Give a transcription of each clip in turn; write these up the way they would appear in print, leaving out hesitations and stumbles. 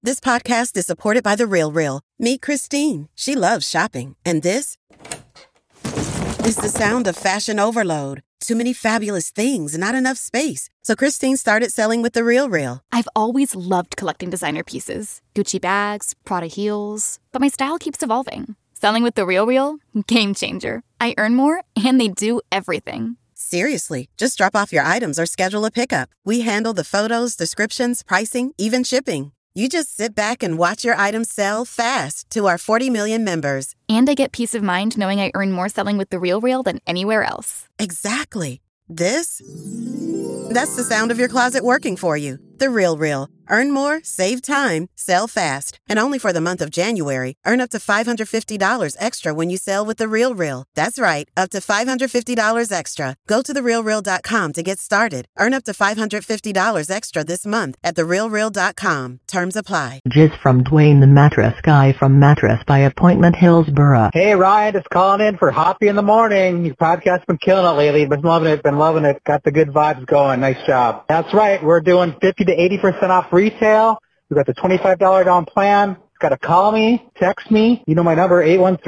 This podcast is supported by The RealReal. Meet Christine. She loves shopping. And this is the sound of fashion overload. Too many fabulous things, not enough space. So Christine started selling with The RealReal. I've always loved collecting designer pieces. Gucci bags, Prada heels. But my style keeps evolving. Selling with The RealReal? Game changer. I earn more, and they do everything. Seriously, just drop off your items or schedule a pickup. We handle the photos, descriptions, pricing, even shipping. You just sit back and watch your items sell fast to our 40 million members. And I get peace of mind knowing I earn more selling with The RealReal than anywhere else. Exactly. That's the sound of your closet working for you. The RealReal. Earn more, save time, sell fast. And only for the month of January, earn up to $550 extra when you sell with The RealReal. That's right, up to $550 extra. Go to TheRealReal.com to get started. Earn up to $550 extra this month at TheRealReal.com. Terms apply. Jizz from Dwayne the Mattress Guy from Mattress by Appointment Hillsborough. Hey, Ryan, just calling in for Hoppy in the Morning. Your podcast's been killing it lately. Been loving it. Got the good vibes going. Nice job. That's right. We're doing 50 to 80% off retail. We've got the $25 down plan. Got to call me, text me. You know my number,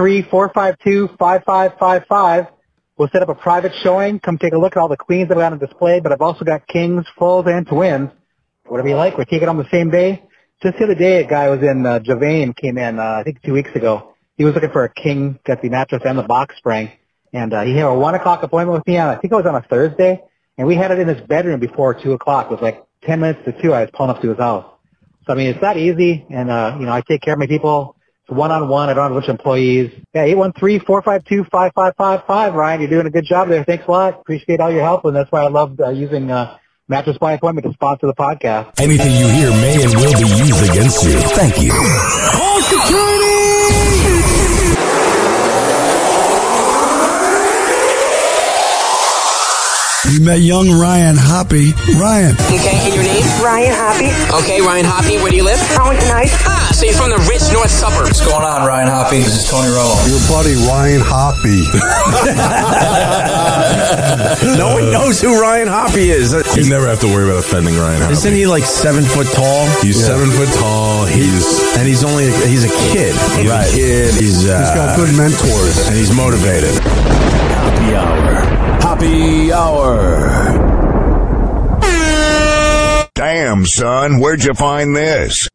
813-452-5555. We'll set up a private showing. Come take a look at all the queens that I've got on display, but I've also got kings, fulls, and twins. Whatever you like. We're taking on the same day. Just the other day, a guy was in Javane, came in, I think 2 weeks ago. He was looking for a king, got the mattress and the box spring. And he had a 1 o'clock appointment with me on, I think it was on a Thursday. And we had it in his bedroom before 2 o'clock. It was like 10 minutes to 2. I was pulling up to his house. So, I mean, it's not easy. And, I take care of my people. It's one-on-one. I don't have a bunch of employees. Yeah, 813-452-5555. Ryan, you're doing a good job there. Thanks a lot. Appreciate all your help. And that's why I love using Mattress by Appointment to sponsor the podcast. Anything you hear may and will be used against you. Thank you. All security! You met young Ryan Hoppy. Ryan. Okay, and your name? Ryan Hoppy. Okay, Ryan Hoppy. Where do you live? Arlington Heights. Ah, so you're from the rich north suburbs. What's going on, Ryan Hoppy? This is Tony Romo. Your buddy Ryan Hoppy. No one knows who Ryan Hoppy is. You never have to worry about offending Ryan Hoppy. Isn't he like 7 foot tall? He's 7 foot tall. He's a kid. He's right. A kid. He's got good mentors. And he's motivated. Hoppy Hour. Hoppy Hour. Damn, son, where'd you find this?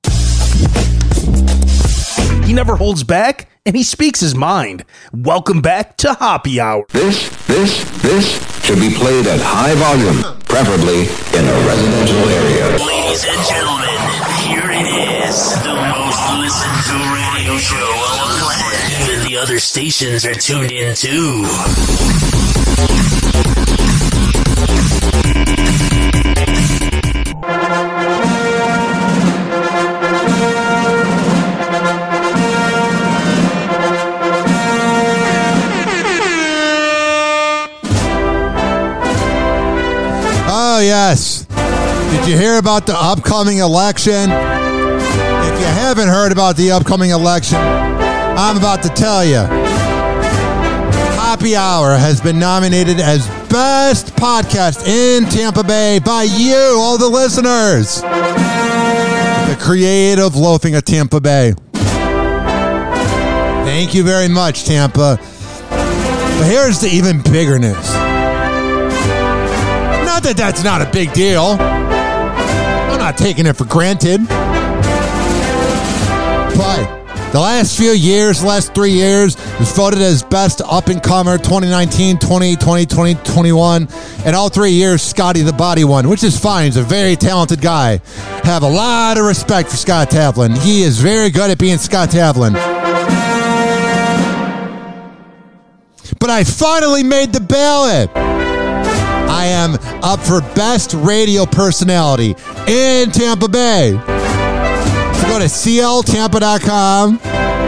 He never holds back, and he speaks his mind. Welcome back to Hoppy Hour. This should be played at high volume, preferably in a residential area. Ladies and gentlemen, here it is, the most listened to radio show on the planet. Even the other stations are tuned in too. Oh, yes. Did you hear about the upcoming election? If you haven't heard about the upcoming election, I'm about to tell you. Hoppy Hour has been nominated as Best Podcast in Tampa Bay by you, all the listeners. The creative loafing of Tampa Bay. Thank you very much, Tampa. But here's the even bigger news. Not that that's not a big deal. I'm not taking it for granted. But the last 3 years, was voted as Best Up-and-Comer 2019, 2020, 2021. And all 3 years, Scotty the Body won, which is fine. He's a very talented guy. Have a lot of respect for Scott Tavlin. He is very good at being Scott Tavlin. But I finally made the ballot. I am up for Best Radio Personality in Tampa Bay. So go to cltampa.com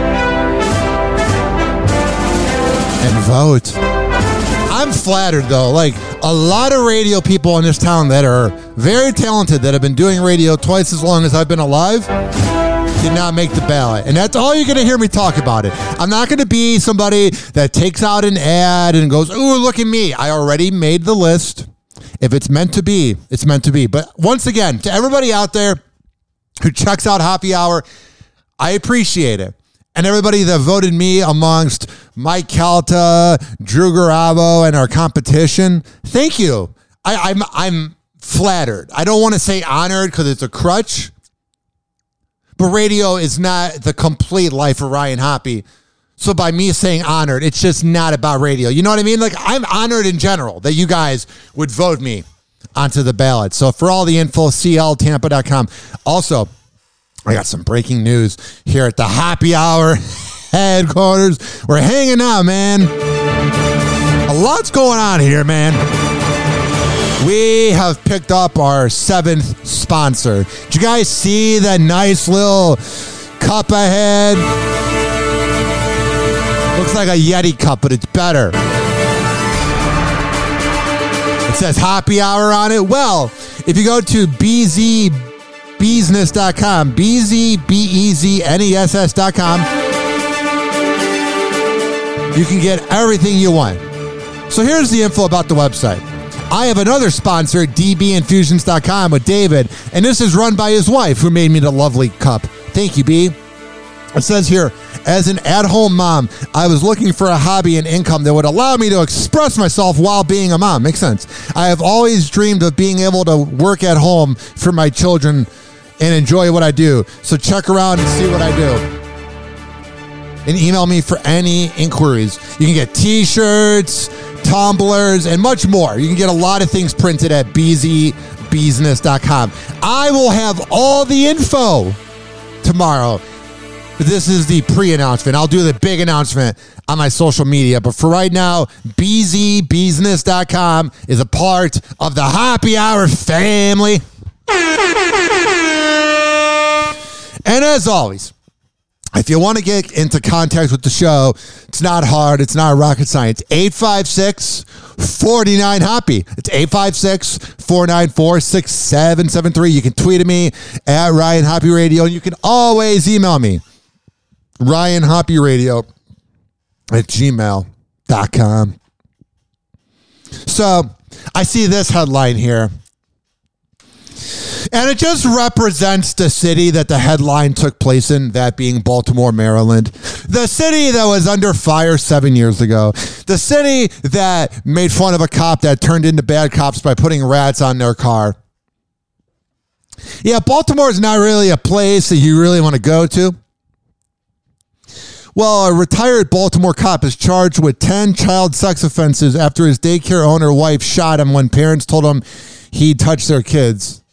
and vote. I'm flattered, though. Like, a lot of radio people in this town that are very talented, that have been doing radio twice as long as I've been alive, did not make the ballot. And that's all you're going to hear me talk about it. I'm not going to be somebody that takes out an ad and goes, ooh, look at me. I already made the list. If it's meant to be, it's meant to be. But once again, to everybody out there, who checks out Happy Hour. I appreciate it. And everybody that voted me amongst Mike Calta, Drew Garabo, and our competition, thank you. I'm flattered. I don't want to say honored because it's a crutch, but radio is not the complete life of Ryan Hoppy. So by me saying honored, it's just not about radio. You know what I mean? Like, I'm honored in general that you guys would vote me onto the ballot. So for all the info, cltampa.com. Also, I got some breaking news here at the Happy Hour headquarters. We're hanging out, man. A lot's going on here, man. We have picked up our 7th sponsor. Did you guys see that nice little cup ahead? Looks like a Yeti cup, but it's better. It says Happy Hour on it. Well, if you go to bzbusiness.com, bzbusiness.com, you can get everything you want. So here's the info about the website. I have another sponsor, dbinfusions.com, with David, and this is run by his wife, who made me the lovely cup. Thank you, B. It says here, as an at-home mom, I was looking for a hobby and income that would allow me to express myself while being a mom. Makes sense. I have always dreamed of being able to work at home for my children and enjoy what I do. So check around and see what I do. And email me for any inquiries. You can get t-shirts, tumblers, and much more. You can get a lot of things printed at bzbusiness.com. I will have all the info tomorrow. This is the pre-announcement. I'll do the big announcement on my social media. But for right now, bzbusiness.com is a part of the Happy Hour family. And as always, if you want to get into contact with the show, it's not hard. It's not rocket science. 856-49-HOPPY. It's 856-494-6773. You can tweet at me at Ryan Hoppy Radio, and you can always email me, ryanhoppyradio@gmail.com. So I see this headline here, and it just represents the city that the headline took place in, that being Baltimore, Maryland. The city that was under fire 7 years ago. The city that made fun of a cop that turned into bad cops by putting rats on their car. Yeah, Baltimore is not really a place that you really want to go to. Well, a retired Baltimore cop is charged with 10 child sex offenses after his daycare owner wife shot him when parents told him he touched their kids.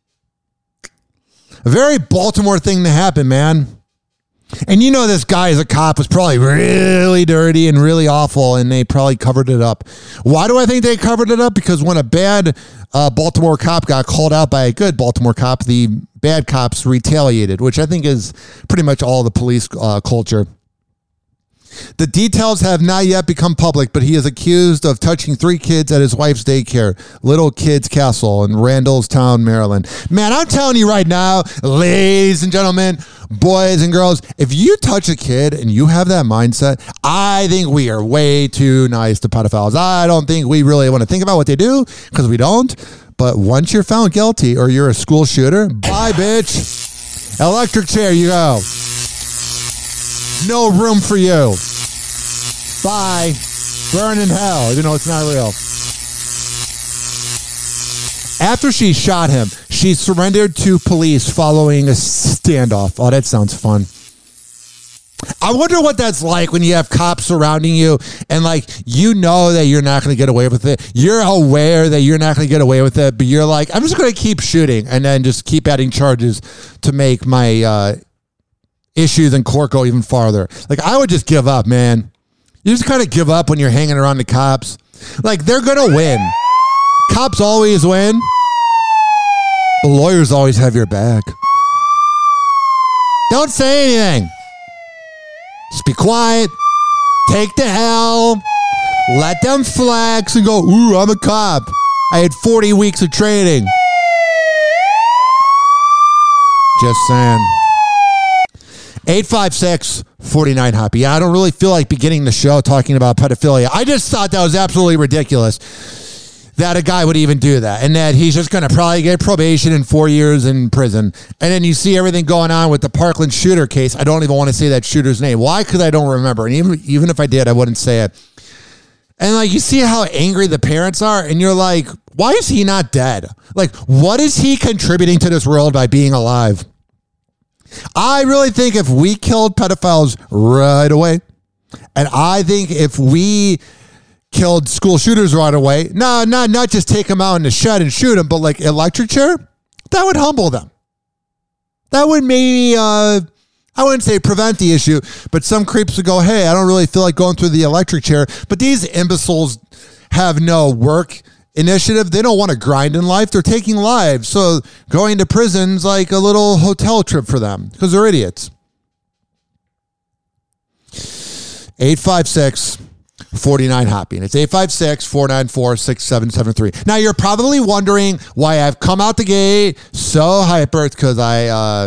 A very Baltimore thing to happen, man. And you know this guy as a cop was probably really dirty and really awful, and they probably covered it up. Why do I think they covered it up? Because when a bad Baltimore cop got called out by a good Baltimore cop, the bad cops retaliated, which I think is pretty much all the police culture. The details have not yet become public, but he is accused of touching 3 kids at his wife's daycare, Little Kids Castle in Randallstown, Maryland. Man, I'm telling you right now, ladies and gentlemen, boys and girls, if you touch a kid and you have that mindset, I think we are way too nice to pedophiles. I don't think we really want to think about what they do, because we don't. But once you're found guilty or you're a school shooter, bye, bitch. Electric chair, you go. No room for you. Bye. Burn in hell, even though it's not real. After she shot him, she surrendered to police following a standoff. Oh, that sounds fun. I wonder what that's like when you have cops surrounding you and, like, you know that you're not going to get away with it. You're aware that you're not going to get away with it, but you're like, I'm just going to keep shooting and then just keep adding charges to make my issues in court go even farther. Like, I would just give up, man. You just kind of give up when you're hanging around the cops. Like, they're going to win. Cops always win. But lawyers always have your back. Don't say anything. Just be quiet. Take the L. Let them flex and go, ooh, I'm a cop. I had 40 weeks of training. Just saying. 856-49-HOPPY. Yeah, I don't really feel like beginning the show talking about pedophilia. I just thought that was absolutely ridiculous. that a guy would even do that, and that he's just going to probably get probation and 4 years in prison. And then you see everything going on with the Parkland shooter case. I don't even want to say that shooter's name. Why? Because I don't remember. And even if I did, I wouldn't say it. And like, you see how angry the parents are, and you're like, why is he not dead? Like, what is he contributing to this world by being alive? I really think if we killed pedophiles right away, and I think if we killed school shooters right away, not just take them out in the shed and shoot them, but like electric chair, that would humble them. That would maybe, I wouldn't say prevent the issue, but some creeps would go, hey, I don't really feel like going through the electric chair. But these imbeciles have no work initiative. They don't want to grind in life. They're taking lives. So going to prison's like a little hotel trip for them because they're idiots. 856-49-HOPPY. And it's 856-494-6773. Now, you're probably wondering why I've come out the gate so hyper. It's because I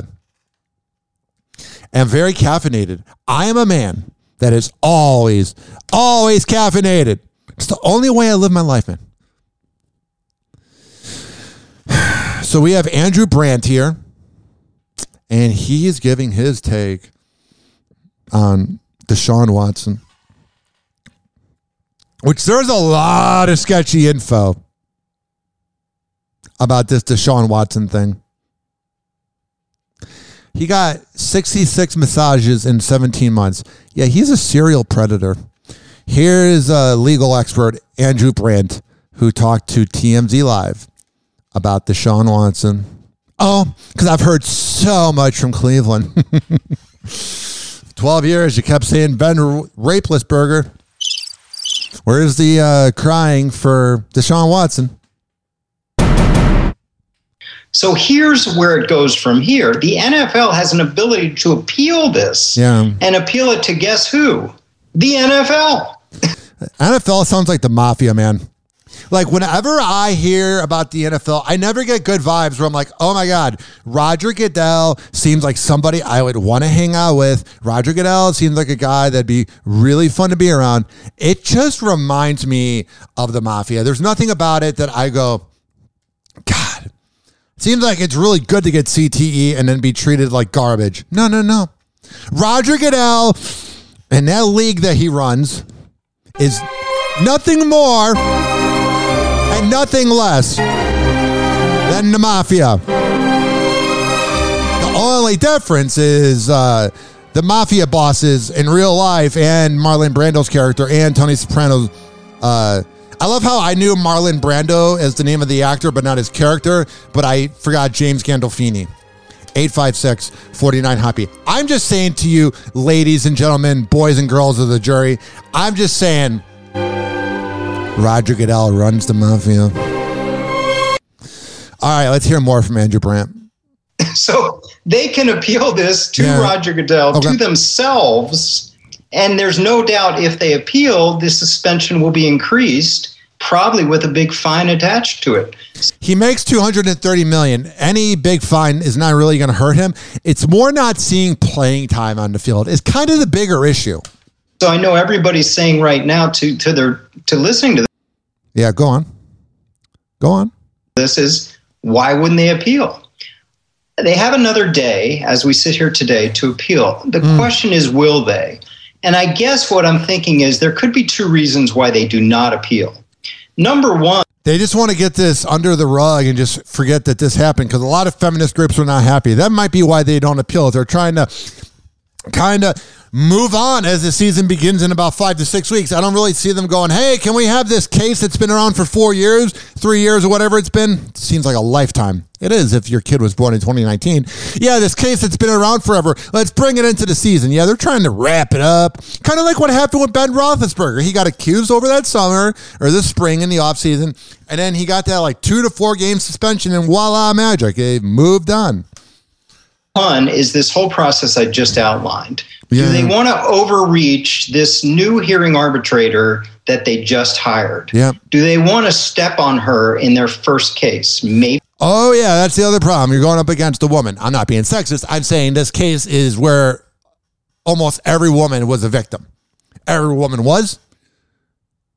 am very caffeinated. I am a man that is always caffeinated. It's the only way I live my life, man. So we have Andrew Brandt here, and he is giving his take on Deshaun Watson, which there's a lot of sketchy info about this Deshaun Watson thing. He got 66 massages in 17 months. Yeah, he's a serial predator. Here's a legal expert, Andrew Brandt, who talked to TMZ Live about Deshaun Watson. Oh, because I've heard so much from Cleveland. 12 years, you kept saying Ben Rapelessberger. Where's the crying for Deshaun Watson? So here's where it goes from here. The NFL has an ability to appeal this and appeal it to guess who? The NFL. NFL sounds like the mafia, man. Like, whenever I hear about the NFL, I never get good vibes where I'm like, oh my God, Roger Goodell seems like somebody I would want to hang out with. Roger Goodell seems like a guy that'd be really fun to be around. It just reminds me of the mafia. There's nothing about it that I go, God, seems like it's really good to get CTE and then be treated like garbage. No. Roger Goodell and that league that he runs is nothing more and nothing less than the mafia. The only difference is the mafia bosses in real life and Marlon Brando's character and Tony Soprano's. I love how I knew Marlon Brando as the name of the actor, but not his character, but I forgot James Gandolfini. 856-49-HOPPY. I'm just saying to you, ladies and gentlemen, boys and girls of the jury, I'm just saying, Roger Goodell runs the mafia. All right, let's hear more from Andrew Brandt. So they can appeal this to Roger Goodell, to themselves, and there's no doubt if they appeal, the suspension will be increased, probably with a big fine attached to it. He makes $230 million. Any big fine is not really going to hurt him. It's more not seeing playing time on the field. It's kind of the bigger issue. So I know everybody's saying right now to listening to this. Yeah, go on. This is, why wouldn't they appeal? They have another day, as we sit here today, to appeal. The question is, will they? And I guess what I'm thinking is there could be two reasons why they do not appeal. Number one, they just want to get this under the rug and just forget that this happened because a lot of feminist groups are not happy. That might be why they don't appeal. They're trying to kind of move on as the season begins in about 5 to 6 weeks. I don't really see them going, hey, can we have this case that's been around for 4 years, 3 years, or whatever it's been? It seems like a lifetime. It is if your kid was born in 2019. Yeah, this case that's been around forever. Let's bring it into the season. Yeah, they're trying to wrap it up. Kind of like what happened with Ben Roethlisberger. He got accused over that summer or this spring in the offseason, and then he got that like 2 to 4 game suspension, and voila, magic. It moved on. One is this whole process I just outlined. Do they want to overreach this new hearing arbitrator that they just hired? Yeah. Do they want to step on her in their first case? Maybe. Oh, yeah, that's the other problem. You're going up against a woman. I'm not being sexist. I'm saying this case is where almost every woman was a victim. Every woman was.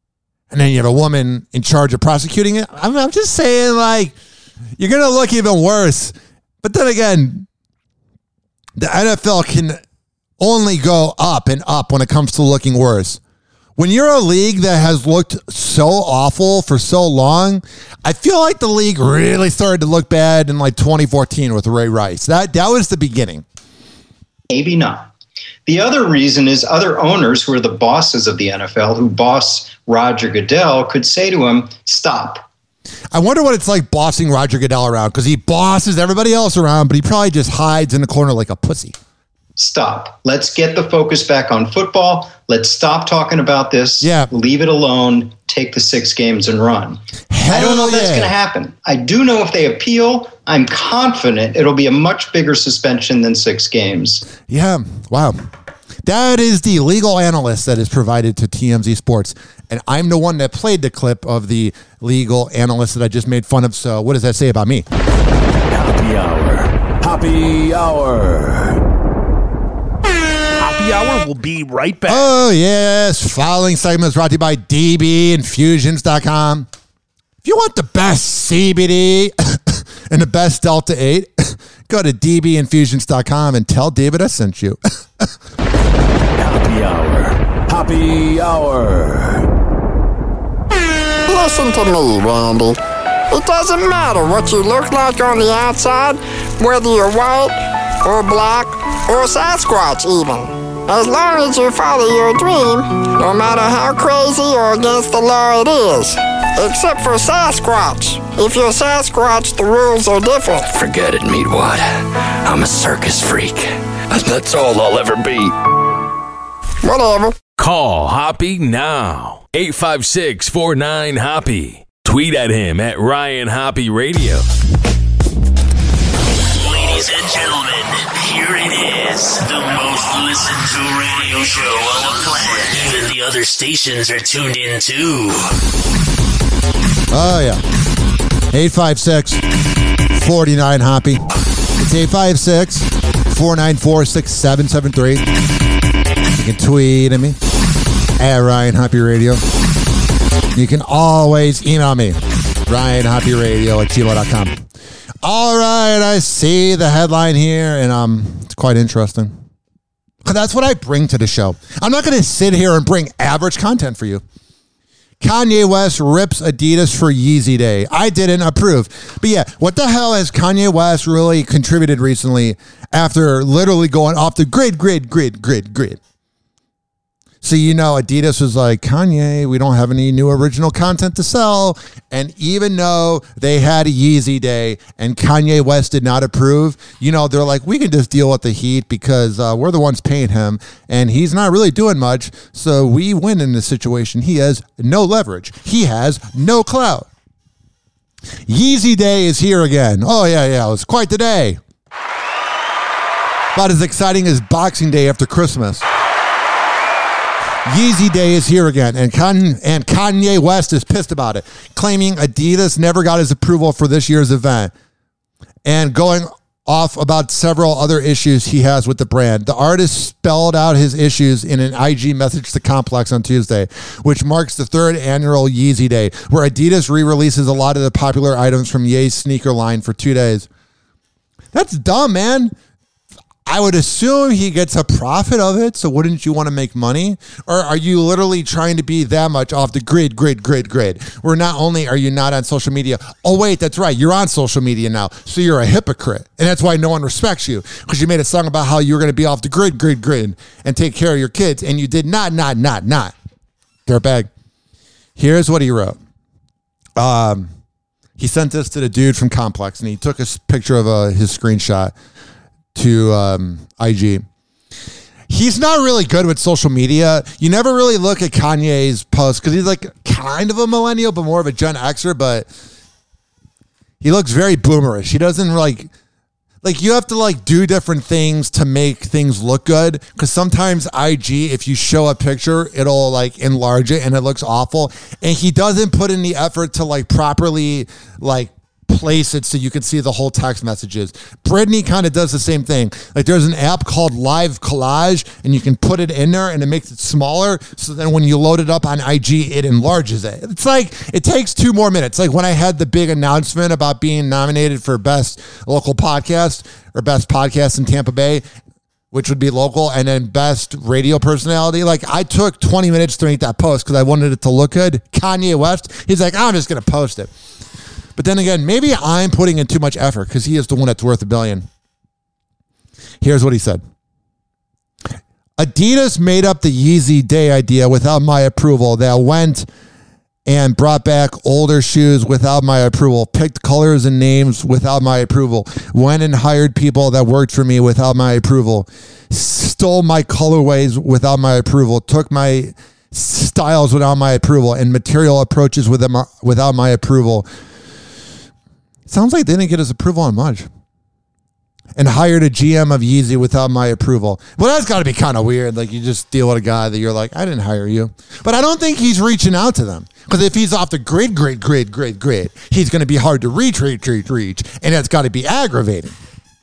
and then you have a woman in charge of prosecuting it. I'm just saying, like, you're going to look even worse. But then again, the NFL can only go up and up when it comes to looking worse. When you're a league that has looked so awful for so long, I feel like the league really started to look bad in like 2014 with Ray Rice. That was the beginning. Maybe not. The other reason is other owners who are the bosses of the NFL, who boss Roger Goodell, could say to him, stop. I wonder what it's like bossing Roger Goodell around, because he bosses everybody else around, but he probably just hides in the corner like a pussy. Stop. Let's get the focus back on football. Let's stop talking about this. Yeah. Leave it alone. Take the 6 games and run. I don't know if that's going to happen. I do know if they appeal, I'm confident it'll be a much bigger suspension than 6 games. Yeah. Wow. That is the legal analyst that is provided to TMZ Sports. And I'm the one that played the clip of the legal analyst that I just made fun of. So what does that say about me? Happy hour. Happy hour. Happy hour will be right back. Oh, yes. Following segment is brought to you by DBinfusions.com. If you want the best CBD and the best Delta 8, go to DBinfusions.com and tell David I sent you. Happy hour. Happy hour. Listen to me, Randy. It doesn't matter what you look like on the outside, whether you're white or black or Sasquatch even. As long as you follow your dream, no matter how crazy or against the law it is. Except for Sasquatch. If you're Sasquatch, the rules are different. Forget it, Meatwad. I'm a circus freak. That's all I'll ever be. Whatever. Call Hoppy now. 856-49-HOPPY. Tweet at him at Ryan Hoppy Radio. Ladies and gentlemen, here it is. The most listened to radio show on the planet. Even the other stations are tuned in too. Oh, yeah. 856-49-HOPPY. It's 856-494-6773. You can tweet at me at Ryan Hoppy Radio. You can always email me, RyanHoppyRadio@gmail.com. All right, I see the headline here, and it's quite interesting. That's what I bring to the show. I'm not going to sit here and bring average content for you. Kanye West rips Adidas for Yeezy Day. I didn't approve. But yeah, what the hell has Kanye West really contributed recently after literally going off the grid? So, you know, Adidas was like, Kanye, we don't have any new original content to sell. And even though they had a Yeezy Day and Kanye West did not approve, you know, they're like, we can just deal with the heat because we're the ones paying him and he's not really doing much. So we win in this situation. He has no leverage. He has no clout. Yeezy Day is here again. Oh, yeah. It was quite the day. About as exciting as Boxing Day after Christmas. Yeezy Day is here again, and Kanye West is pissed about it, claiming Adidas never got his approval for this year's event, and going off about several other issues he has with the brand. The artist spelled out his issues in an IG message to Complex on Tuesday, which marks the 3rd annual Yeezy Day, where Adidas re-releases a lot of the popular items from Ye's sneaker line for 2 days. That's dumb, man. I would assume he gets a profit of it, so wouldn't you want to make money? Or are you literally trying to be that much off the grid? Where not only are you not on social media, oh wait, that's right, you're on social media now, so you're a hypocrite. And that's why no one respects you, because you made a song about how you were going to be off the grid, and take care of your kids, and you did not. Dirtbag. Here's what he wrote. He sent this to the dude from Complex, and he took a picture of his screenshot to IG. He's not really good with social media. You never really look at Kanye's posts because he's like kind of a millennial, but more of a Gen Xer, but he looks very boomerish. He doesn't like you have to like do different things to make things look good, because sometimes IG, if you show a picture, it'll like enlarge it and it looks awful. And he doesn't put in the effort to like properly like place it so you can see the whole text messages. Brittany kind of does the same thing. Like there's an app called Live Collage, and you can put it in there and it makes it smaller. So then when you load it up on IG, it enlarges it. It's like, it takes 2 more minutes. Like when I had the big announcement about being nominated for best local podcast or best podcast in Tampa Bay, which would be local, and then best radio personality. Like I took 20 minutes to make that post because I wanted it to look good. Kanye West, he's like, I'm just going to post it. But then again, maybe I'm putting in too much effort because he is the one that's worth $1 billion. Here's what he said. Adidas made up the Yeezy Day idea without my approval. That went and brought back older shoes without my approval, picked colors and names without my approval, went and hired people that worked for me without my approval, stole my colorways without my approval, took my styles without my approval, and material approaches without my approval. Sounds like they didn't get his approval on much. And hired a GM of Yeezy without my approval. Well, that's got to be kind of weird. Like, you just deal with a guy that you're like, I didn't hire you. But I don't think he's reaching out to them. Because if he's off the grid, he's going to be hard to reach. And that's got to be aggravating.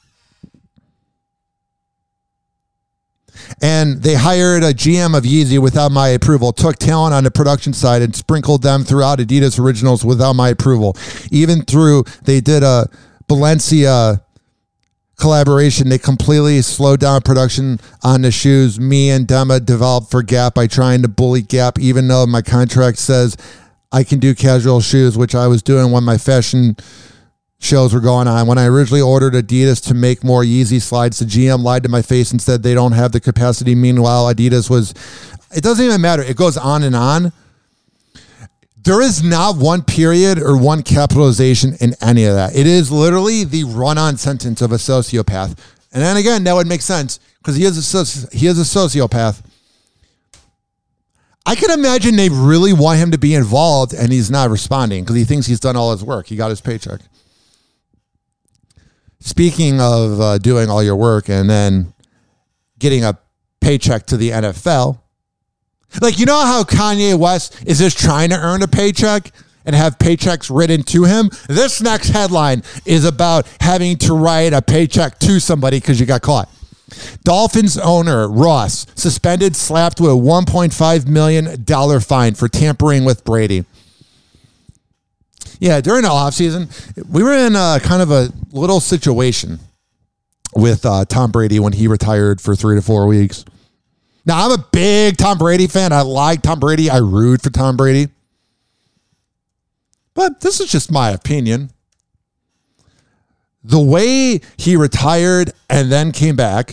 And they hired a GM of Yeezy without my approval, took talent on the production side and sprinkled them throughout Adidas Originals without my approval. Even through, they did a Balenciaga collaboration, they completely slowed down production on the shoes me and Dema developed for Gap by trying to bully Gap, even though my contract says I can do casual shoes, which I was doing when my fashion shows were going on. When I originally ordered Adidas to make more Yeezy slides, the GM lied to my face and said they don't have the capacity. Meanwhile, Adidas was, it doesn't even matter. It goes on and on. There is not one period or one capitalization in any of that. It is literally the run-on sentence of a sociopath. And then again, that would make sense because he is a sociopath. I can imagine they really want him to be involved and he's not responding because he thinks he's done all his work. He got his paycheck. Speaking of doing all your work and then getting a paycheck to the NFL, like, you know how Kanye West is just trying to earn a paycheck and have paychecks written to him? This next headline is about having to write a paycheck to somebody because you got caught. Dolphins owner Ross suspended, slapped with a $1.5 million fine for tampering with Brady. Yeah, during the offseason, we were in kind of a little situation with Tom Brady when he retired for 3 to 4 weeks. Now, I'm a big Tom Brady fan. I like Tom Brady. I root for Tom Brady. But this is just my opinion. The way he retired and then came back,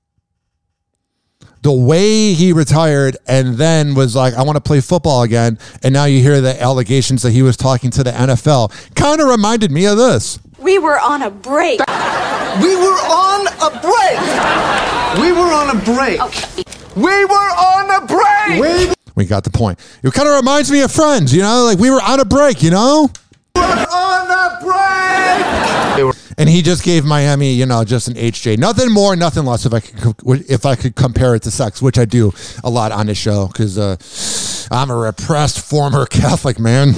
the way he retired and then was like, I want to play football again, and now you hear the allegations that he was talking to the NFL, kind of reminded me of this. We were on a break. We were on a break. We were on a break. Okay. We were on a break. We got the point. It kind of reminds me of Friends, you know? Like, we were on a break, you know? We were on a break. And he just gave Miami, you know, just an HJ. Nothing more, nothing less if I could compare it to sex, which I do a lot on this show because I'm a repressed former Catholic man.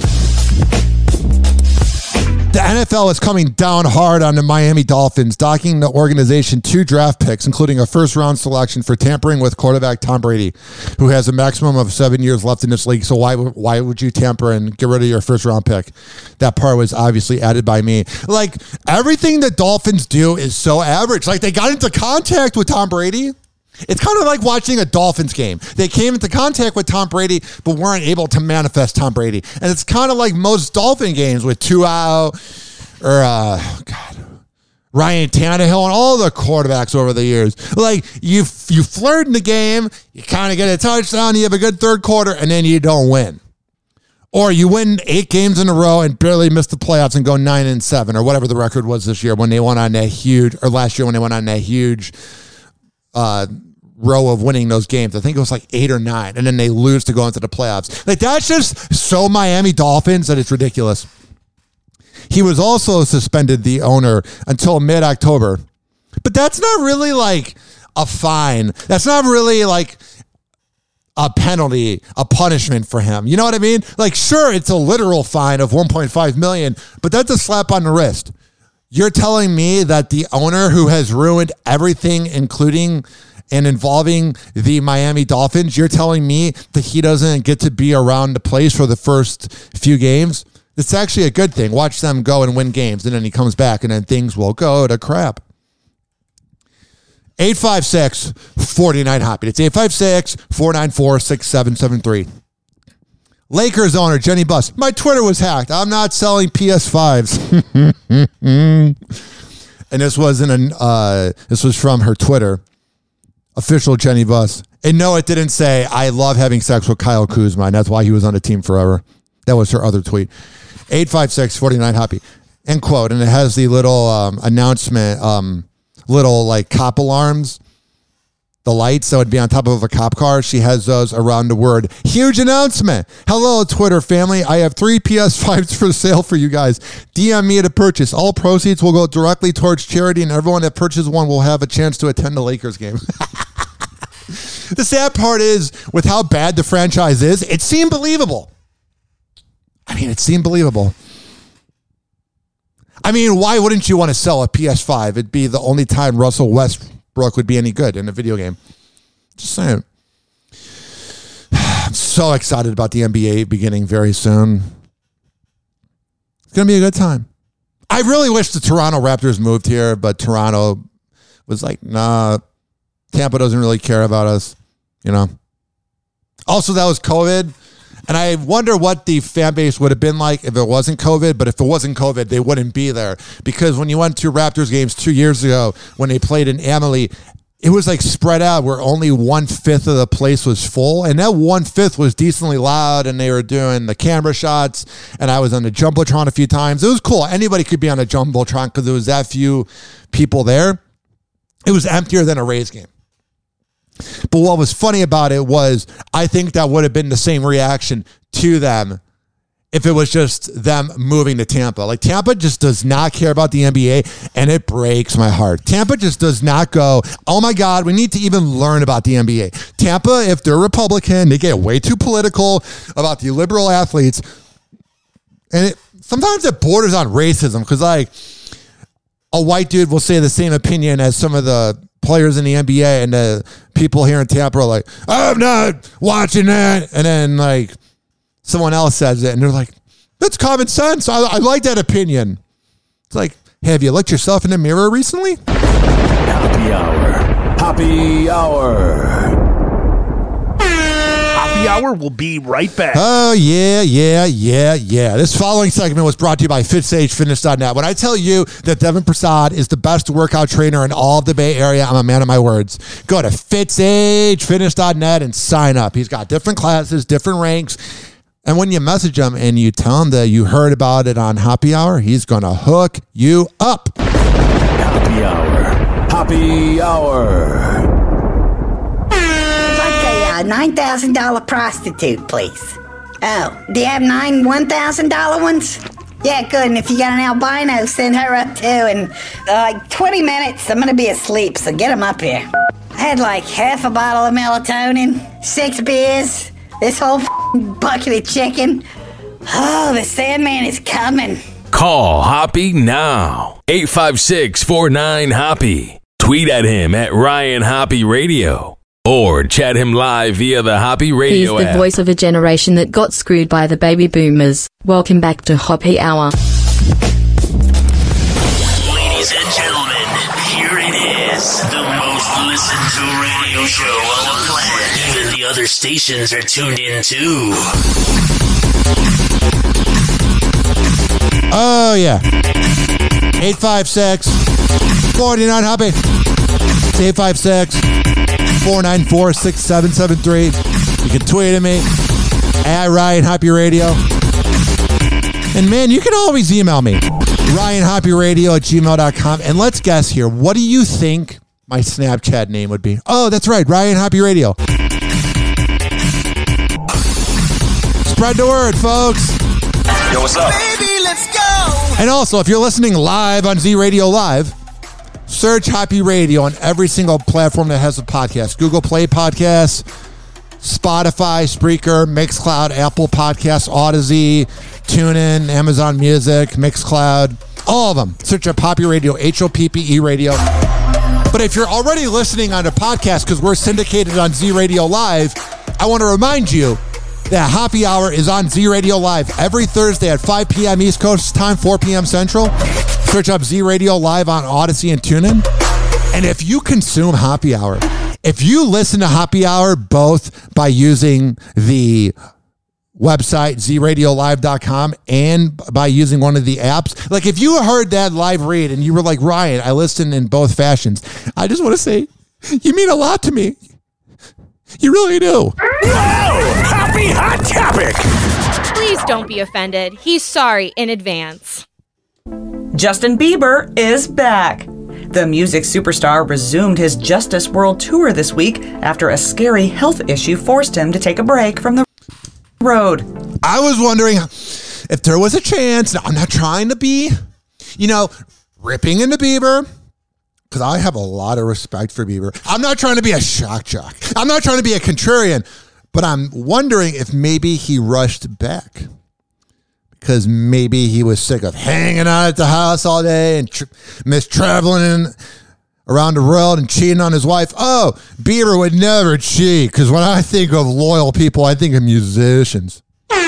The NFL is coming down hard on the Miami Dolphins, docking the organization 2 draft picks, including a first-round selection for tampering with quarterback Tom Brady, who has a maximum of 7 years left in this league. So why would you tamper and get rid of your first-round pick? That part was obviously added by me. Like, everything the Dolphins do is so average. Like, they got into contact with Tom Brady. It's kind of like watching a Dolphins game. They came into contact with Tom Brady, but weren't able to manifest Tom Brady. And it's kind of like most Dolphin games with Tua or Ryan Tannehill and all the quarterbacks over the years. Like, you flirt in the game, you kind of get a touchdown, you have a good third quarter, and then you don't win. Or you win 8 games in a row and barely miss the playoffs and go 9-7, or whatever the record was this year when they went on that huge, or last year when they went on that huge row of winning those games. I think it was like 8 or 9, and then they lose to go into the playoffs. Like, that's just so Miami Dolphins that it's ridiculous. He was also suspended, the owner, until mid-October. But that's not really like a fine. That's not really like a penalty, a punishment for him. You know what I mean? Like, sure, it's a literal fine of $1.5 million, but that's a slap on the wrist. You're telling me that the owner who has ruined everything, including and involving the Miami Dolphins, you're telling me that he doesn't get to be around the place for the first few games? It's actually a good thing. Watch them go and win games, and then he comes back, and then things will go to crap. 856-49-HOPPY. It's 856-494-6773. Lakers owner Jenny Buss. My Twitter was hacked. I'm not selling PS5s. And this was from her Twitter. Official Jenny Buss. And no, it didn't say, I love having sex with Kyle Kuzma, and that's why he was on the team forever. That was her other tweet. 856-49-HOPPY. End quote. And it has the little announcement, little like cop alarms, the lights that would be on top of a cop car. She has those around the word huge announcement. Hello, Twitter family. I have 3 PS5s for sale for you guys. DM me to purchase. All proceeds will go directly towards charity, and everyone that purchases one will have a chance to attend the Lakers game. The sad part is, with how bad the franchise is, it seemed believable. It seemed believable. Why wouldn't you want to sell a PS5? It'd be the only time Russell Westbrook would be any good in a video game. Just saying. I'm so excited about the NBA beginning very soon. It's going to be a good time. I really wish the Toronto Raptors moved here, but Toronto was like, nah, Tampa doesn't really care about us, Also, that was COVID. And I wonder what the fan base would have been like if it wasn't COVID. But if it wasn't COVID, they wouldn't be there. Because when you went to Raptors games 2 years ago, when they played in Amalie, it was like spread out where only 1/5 of the place was full. And that 1/5 was decently loud. And they were doing the camera shots. And I was on the Jumbotron a few times. It was cool. Anybody could be on a Jumbotron because there was that few people there. It was emptier than a Rays game. But what was funny about it was I think that would have been the same reaction to them if it was just them moving to Tampa. Like, Tampa just does not care about the NBA, and it breaks my heart. Tampa just does not go, oh my God, we need to even learn about the NBA. Tampa, if they're Republican, they get way too political about the liberal athletes. And sometimes it borders on racism because, like, a white dude will say the same opinion as some of the players in the NBA, and the people here in Tampa are like, I'm not watching that. And then, like, someone else says it, and they're like, that's common sense. I like that opinion. It's like, hey, have you looked yourself in the mirror recently? Happy hour. Happy hour. Happy hour will be right back. Oh, yeah. This following segment was brought to you by FitSageFitness.net. When I tell you that Devin Prasad is the best workout trainer in all of the Bay Area, I'm a man of my words. Go to FitSageFitness.net and sign up. He's got different classes, different ranks. And when you message him and you tell him that you heard about it on Happy Hour, he's going to hook you up. Happy hour. Happy hour. $9,000 prostitute, please. Oh, do you have 9 $1,000 ones? Yeah, good. And if you got an albino, send her up too. And like 20 minutes, I'm going to be asleep, so get them up here. I had like half a bottle of melatonin, 6 beers, this whole bucket of chicken. Oh, the Sandman is coming. Call Hoppy now. 856-49-HOPPY. Tweet at him at Ryan Hoppy Radio. Or chat him live via the Hoppy Radio He's the app. voice of a generation that got screwed by the baby boomers. Welcome back to Hoppy Hour. Ladies and gentlemen, here it is. The most listened to radio show on the planet. Even the other stations are tuned in too. Oh, yeah. 856-49-HOPPY. 856-494-6773. You can tweet at me at Ryan Hoppy Radio. And man, you can always email me, RyanHoppyRadio@gmail.com. And let's guess here. What do you think my Snapchat name would be? Oh, that's right. Ryan Hoppy Radio. Spread the word, folks. Yo, what's up? Baby, let's go. And also, if you're listening live on Z Radio Live, search Hoppy Radio on every single platform that has a podcast. Google Play Podcasts, Spotify, Spreaker, Mixcloud, Apple Podcasts, Odyssey, TuneIn, Amazon Music, Mixcloud, all of them. Search up Hoppy Radio, HOPPE Radio. But if you're already listening on a podcast because we're syndicated on Z Radio Live, I want to remind you that Hoppy Hour is on Z Radio Live every Thursday at 5 p.m. East Coast time, 4 p.m. Central. Search up Z Radio Live on Odyssey and TuneIn. And if you consume Hoppy Hour, if you listen to Hoppy Hour both by using the website, zradiolive.com, and by using one of the apps, like if you heard that live read and you were like, Ryan, I listened in both fashions, I just want to say, you mean a lot to me. You really do. Whoa! Happy Hot Topic! Please don't be offended. He's sorry in advance. Justin Bieber is back. The music superstar resumed his Justice World Tour this week after a scary health issue forced him to take a break from the road. I was wondering if there was a chance. Now, I'm not trying to be, ripping into Bieber, because I have a lot of respect for Bieber. I'm not trying to be a shock jock. I'm not trying to be a contrarian, but I'm wondering if maybe he rushed back. Because maybe he was sick of hanging out at the house all day and miss traveling around the world and cheating on his wife. Oh, Bieber would never cheat. Because when I think of loyal people, I think of musicians.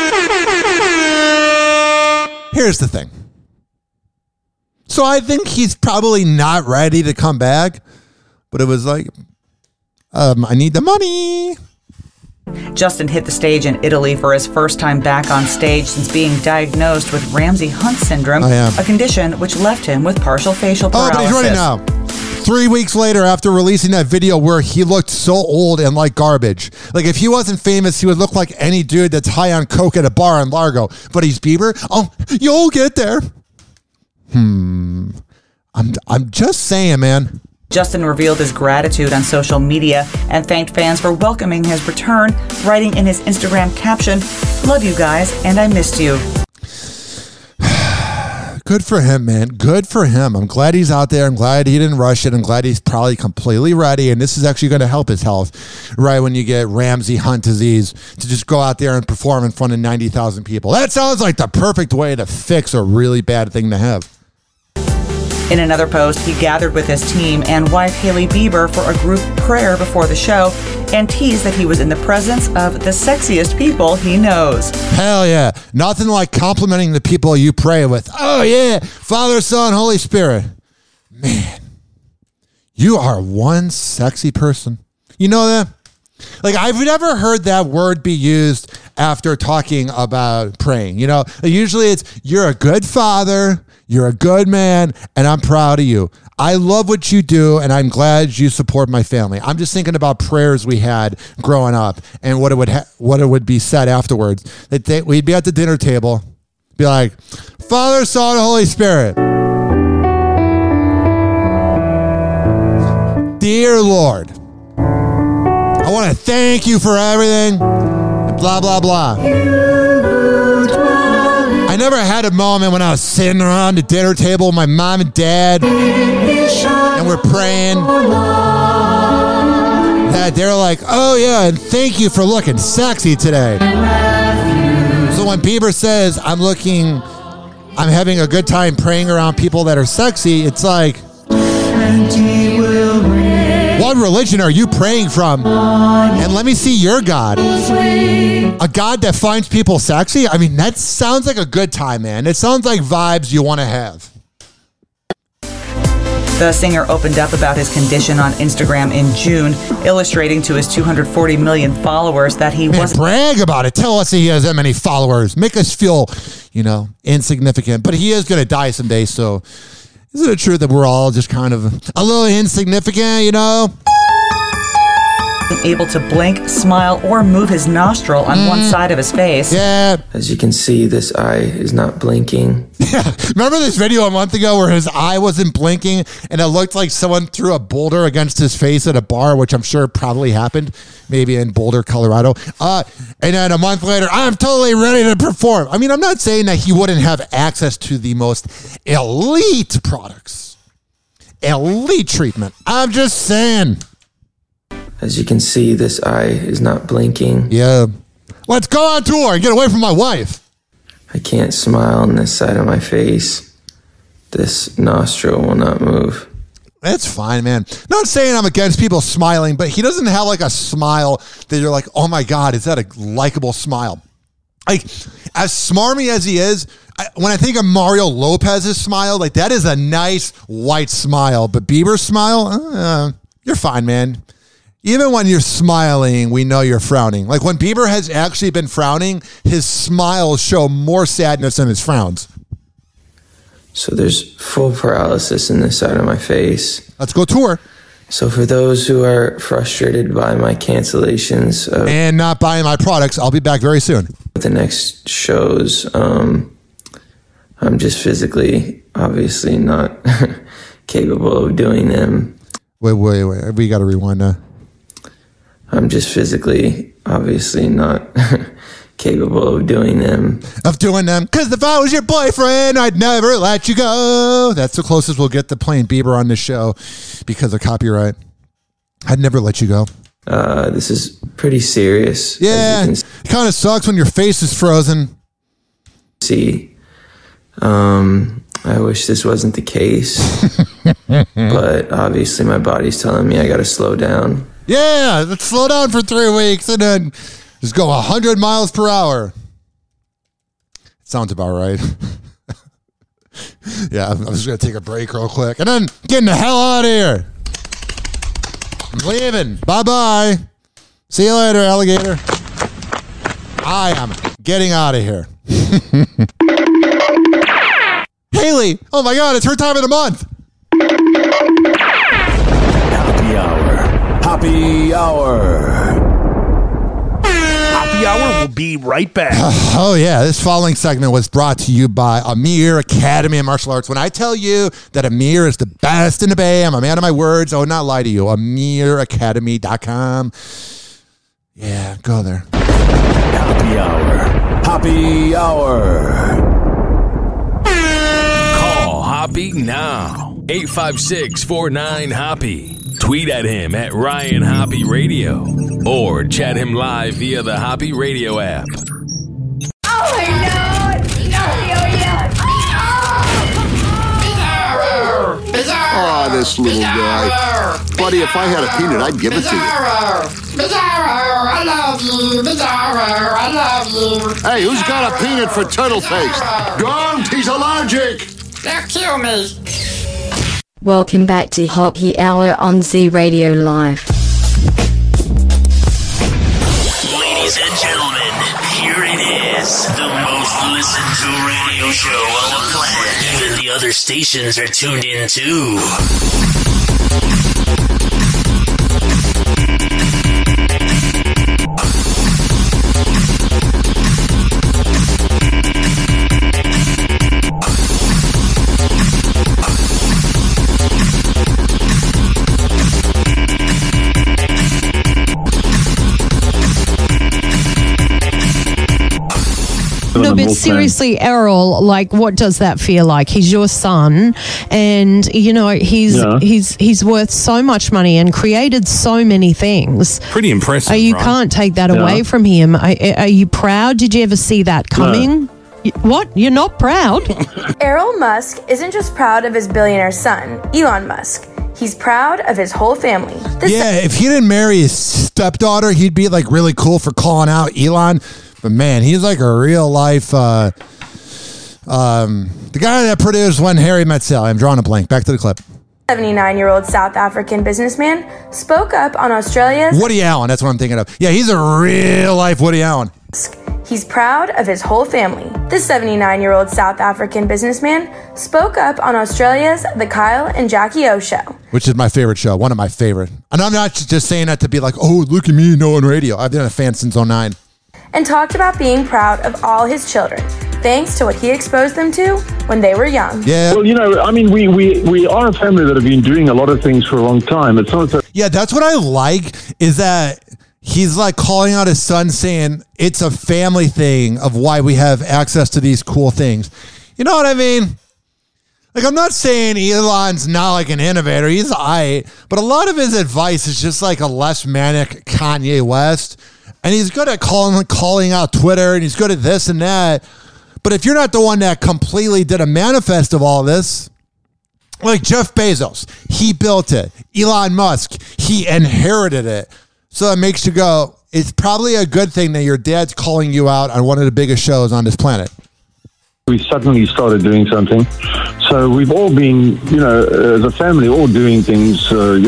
Here's the thing. So I think he's probably not ready to come back. But it was like, I need the money. Justin hit the stage in Italy for his first time back on stage since being diagnosed with Ramsay-Hunt syndrome, a condition which left him with partial facial paralysis. Oh, but he's ready now. 3 weeks later, after releasing that video where he looked so old and like garbage. Like, if he wasn't famous, he would look like any dude that's high on coke at a bar in Largo. But he's Bieber? Oh, you'll get there. I'm just saying, man. Justin revealed his gratitude on social media and thanked fans for welcoming his return, writing in his Instagram caption, "Love you guys, and I missed you." Good for him, man. Good for him. I'm glad he's out there. I'm glad he didn't rush it. I'm glad he's probably completely ready, and this is actually going to help his health, right when you get Ramsay-Hunt disease, to just go out there and perform in front of 90,000 people. That sounds like the perfect way to fix a really bad thing to have. In another post, he gathered with his team and wife Hailey Bieber for a group prayer before the show and teased that he was in the presence of the sexiest people he knows. Hell yeah. Nothing like complimenting the people you pray with. Oh yeah, Father, Son, Holy Spirit. Man, you are one sexy person. You know that? Like, I've never heard that word be used after talking about praying. Usually it's, you're a good father, you're a good man, and I'm proud of you. I love what you do, and I'm glad you support my family. I'm just thinking about prayers we had growing up and what it would be said afterwards. We'd be at the dinner table, be like, Father, Son, Holy Spirit. Dear Lord, I want to thank you for everything, blah, blah, blah. I never had a moment when I was sitting around the dinner table with my mom and dad and we're praying that they're like, oh yeah, and thank you for looking sexy today. So when Bieber says, I'm having a good time praying around people that are sexy, it's like, what religion are you praying from? And let me see your God. A God that finds people sexy? I mean, that sounds like a good time, man. It sounds like vibes you want to have. The singer opened up about his condition on Instagram in June, illustrating to his 240 million followers that he wasn't... Brag about it. Tell us he has that many followers. Make us feel, insignificant. But he is going to die someday, so... Isn't it true that we're all just kind of a little insignificant, Able to blink, smile, or move his nostril on one side of his face. Yeah. As you can see, this eye is not blinking. Yeah. Remember this video a month ago where his eye wasn't blinking and it looked like someone threw a boulder against his face at a bar, which I'm sure probably happened, maybe in Boulder, Colorado. And then a month later, I'm totally ready to perform. I mean, I'm not saying that he wouldn't have access to the most elite products, elite treatment. I'm just saying. As you can see, this eye is not blinking. Yeah. Let's go on tour and get away from my wife. I can't smile on this side of my face. This nostril will not move. That's fine, man. Not saying I'm against people smiling, but he doesn't have like a smile that you're like, oh my God, is that a likable smile? Like, as smarmy as he is, when I think of Mario Lopez's smile, like that is a nice white smile. But Bieber's smile, you're fine, man. Even when you're smiling, we know you're frowning. Like when Bieber has actually been frowning, his smiles show more sadness than his frowns. So there's full paralysis in this side of my face. Let's go tour. So for those who are frustrated by my cancellations and not buying my products, I'll be back very soon. The next shows, I'm just physically, obviously not capable of doing them. Wait. We got to rewind now. I'm just physically, obviously not capable of doing them. Because if I was your boyfriend, I'd never let you go. That's the closest we'll get to playing Bieber on this show because of copyright. I'd never let you go. This is pretty serious. Yeah, it kind of sucks when your face is frozen. See, I wish this wasn't the case, but obviously my body's telling me I got to slow down. Yeah, let's slow down for 3 weeks and then just go 100 miles per hour. Sounds about right. Yeah, I'm just going to take a break real quick and then getting the hell out of here. I'm leaving. Bye-bye. See you later, alligator. I am getting out of here. Haley, oh my God, it's her time of the month. Happy Hour will be right back. Oh, yeah. This following segment was brought to you by Amir Academy of Martial Arts. When I tell you that Amir is the best in the Bay, I'm a man of my words. I would not lie to you. AmirAcademy.com. Yeah, go there. Happy Hour. Call Hoppy now. 856-49-HOPPY. Tweet at him at Ryan Hoppy Radio or chat him live via the Hoppy Radio app. Oh no! Oh, this little guy. Buddy, if I had a peanut, I'd give it to you. Bizarro, I love you. Bizarro, I love you. Hey, who's got a peanut for turtle face? Don't, he's allergic. They'll kill me. Welcome back to Hoppy Hour on Z Radio Live. Ladies and gentlemen, here it is. The most listened to radio show on the planet. Even the other stations are tuned in too. No, but seriously, Errol, like, what does that feel like? He's your son, and you know he's worth so much money and created so many things. Pretty impressive. You Ron. can't take that away from him. Are you proud? Did you ever see that coming? No. What? You're not proud? Errol Musk isn't just proud of his billionaire son, Elon Musk. He's proud of his whole family. If he didn't marry his stepdaughter, he'd be like really cool for calling out Elon. But man, he's like a real life, the guy that produced When Harry Met Sally. I'm drawing a blank. Back to the clip. 79-year-old South African businessman spoke up on Australia's Woody Allen. That's what I'm thinking of. Yeah, he's a real life Woody Allen. He's proud of his whole family. This 79-year-old South African businessman spoke up on Australia's The Kyle and Jackie O Show, which is my favorite show, one of my favorite. And I'm not just saying that to be like, oh, look at me, knowing radio. I've been a fan since 2009. and talked about being proud of all his children, thanks to what he exposed them to when they were young. Yeah. Well, you know, I mean, we are a family that have been doing a lot of things for a long time. It's not that. Yeah, that's what I like, is that he's like calling out his son, saying it's a family thing of why we have access to these cool things. You know what I mean? Like, I'm not saying Elon's not like an innovator. He's but a lot of his advice is just like a less manic Kanye West. And he's good at calling out Twitter, and he's good at this and that. But if you're not the one that completely did a manifest of all this, like Jeff Bezos, he built it. Elon Musk, he inherited it. So it makes you go, it's probably a good thing that your dad's calling you out on one of the biggest shows on this planet. We suddenly started doing something. So we've all been, as a family, all doing things, from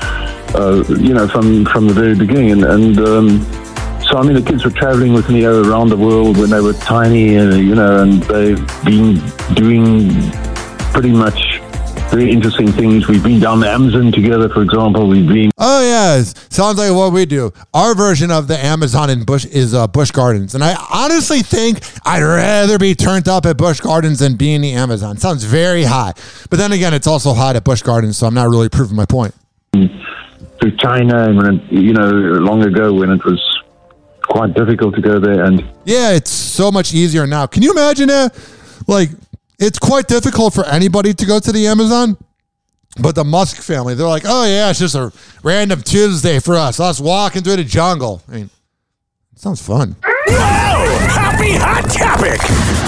the very beginning. So, I mean, the kids were traveling with me around the world when they were tiny, and they've been doing pretty much very interesting things. We've been down the Amazon together, for example. Oh, yeah. Sounds like what we do. Our version of the Amazon in Busch is Busch Gardens. And I honestly think I'd rather be turned up at Busch Gardens than be in the Amazon. Sounds very hot. But then again, it's also hot at Busch Gardens, so I'm not really proving my point. To China, and long ago when it was quite difficult to go there. And yeah, it's so much easier now. Can you imagine that? Like, it's quite difficult for anybody to go to the Amazon, but the Musk family, they're like, oh yeah, it's just a random Tuesday for us walking through the jungle. I mean, it sounds fun. Whoa! Happy Hot Topic!